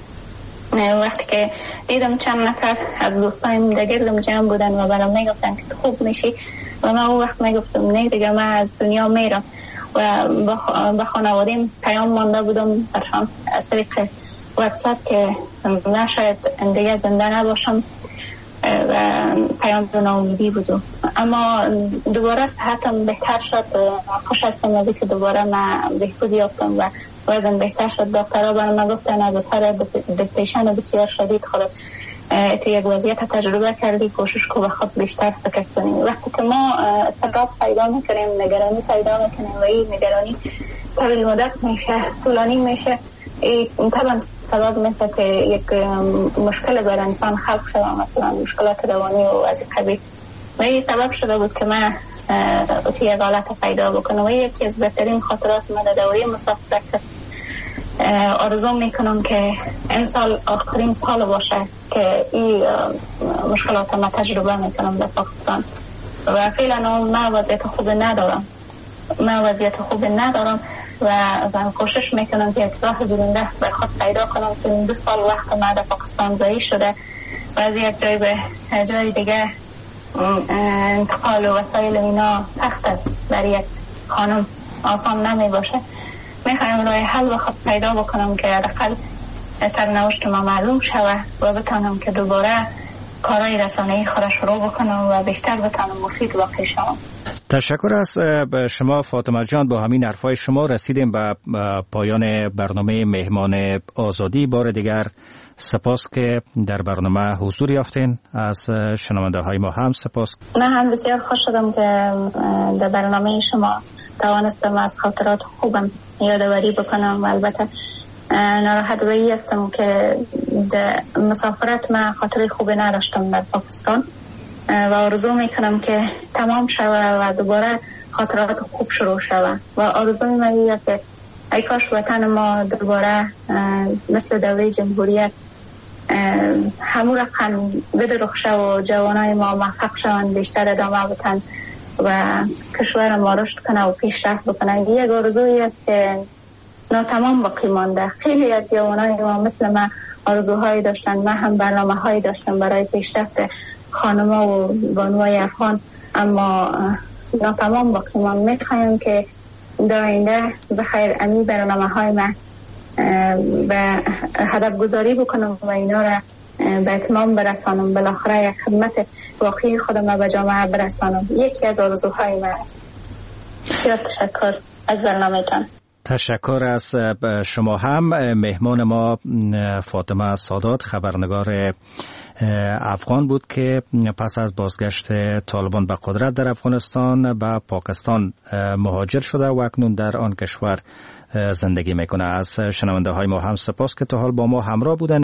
وقتی که دیدم چند نفر از دوستایم در گردم جمع بودن و برام میگفتن که خوب میشی و من اون وقت میگفتم نه دیگه من از دنیا میرم و به خانوادیم پیام مانده بودم برشان از طریق واتساپ که من شاید دیگه زنده نباشم و پیام ناامیدی بودم. اما دوباره صحتم بهتر شد، خوش هستم از که دوباره من بهبود یافتم و وزن بهتر شد. دکترها برای من گفتن از اثر دپریشن بسیار شدید خودت تو یک وضعیت تجربه کردی، کوشش کو به خود بیشتر فکر کنیم. وقتی که ما استراب پیدا میکنیم، نگرانی پیدا میکنیم و این نگرانی طویل مدت میشه، طولانی میشه، طبعا سبب میشه که یک مشکل بر انسان خلق شده، مثلا مشکلات روانی و از قبیل و این سبب شده بود که من توی یک حالت پیدا بکنم و یکی از بهترین خاطرات من در دوره مسافرت است. آرزو میکنم که این سال آخرین سال باشه که این مشکلات ما تجربه میکنم در پاکستان و فعلا من وضعیت خوب ندارم و کوشش میکنم که راه برنده بر خود پیدا کنم که این 2 سال وقت من در پاکستان ضایع شده و از یک جای به جای دیگه انتقال و وسایل اینا سخت است، برای یک خانم آسان نمی باشه. میخوایم راه حل به خود پیدا بکنم که حداقل سرنوشت ما معلوم شود و بتانم که دوباره کارهای رسانه‌ای خود شروع بکنم و بیشتر بتانم مفید واقع شوم.
تشکر از شما فاطمه جان. با همین حرفای شما رسیدیم به پایان برنامه مهمان آزادی. بار دیگر سپاس که در برنامه حضور یافتین. از شنونده های ما هم سپاس.
من هم بسیار خوش شدم که در برنامه شما توانستم از خاطرات خوبم یادآوری بکنم و البته ناراحت به این هستم که در مسافرت من خاطره خوبی نداشتم در پاکستان و آرزو میکنم که تمام شود و دوباره خاطرات خوب شروع شود و آرزوی من این است که ای کاش وطن ما دوباره مثل دوره جمهوریت همون رقم بدرخشه و جوانای ما موفق شوند، بیشتر ادامه بدن و کشور ما رشد کنه و پیشرفت بکنه. یک آرزویی است که ناتمام باقی مانده. خیلی از جوانای ما مثل من آرزوهایی داشتن، من هم برنامه‌هایی داشتم برای پیشرفت خانم‌ها و بانوهای افغان، اما ناتمام باقی مانده. می‌خوایم که در آینده بخیر امی برنامه‌های من به هدف گذاری بکنم و اینا را به اتمام برسانم، بالاخره یک خدمت واقعی خودم به جامعه برسانم. یکی از آرزوهای من است. بسیار تشکر از برنامه‌تان.
تشکر از شما هم. مهمان ما فاطمه سادات، خبرنگار افغان بود که پس از بازگشت طالبان به قدرت در افغانستان به پاکستان مهاجر شده و اکنون در آن کشور زندگی میکنه. از شنونده های ما هم سپاس که تا حال با ما همراه بودن.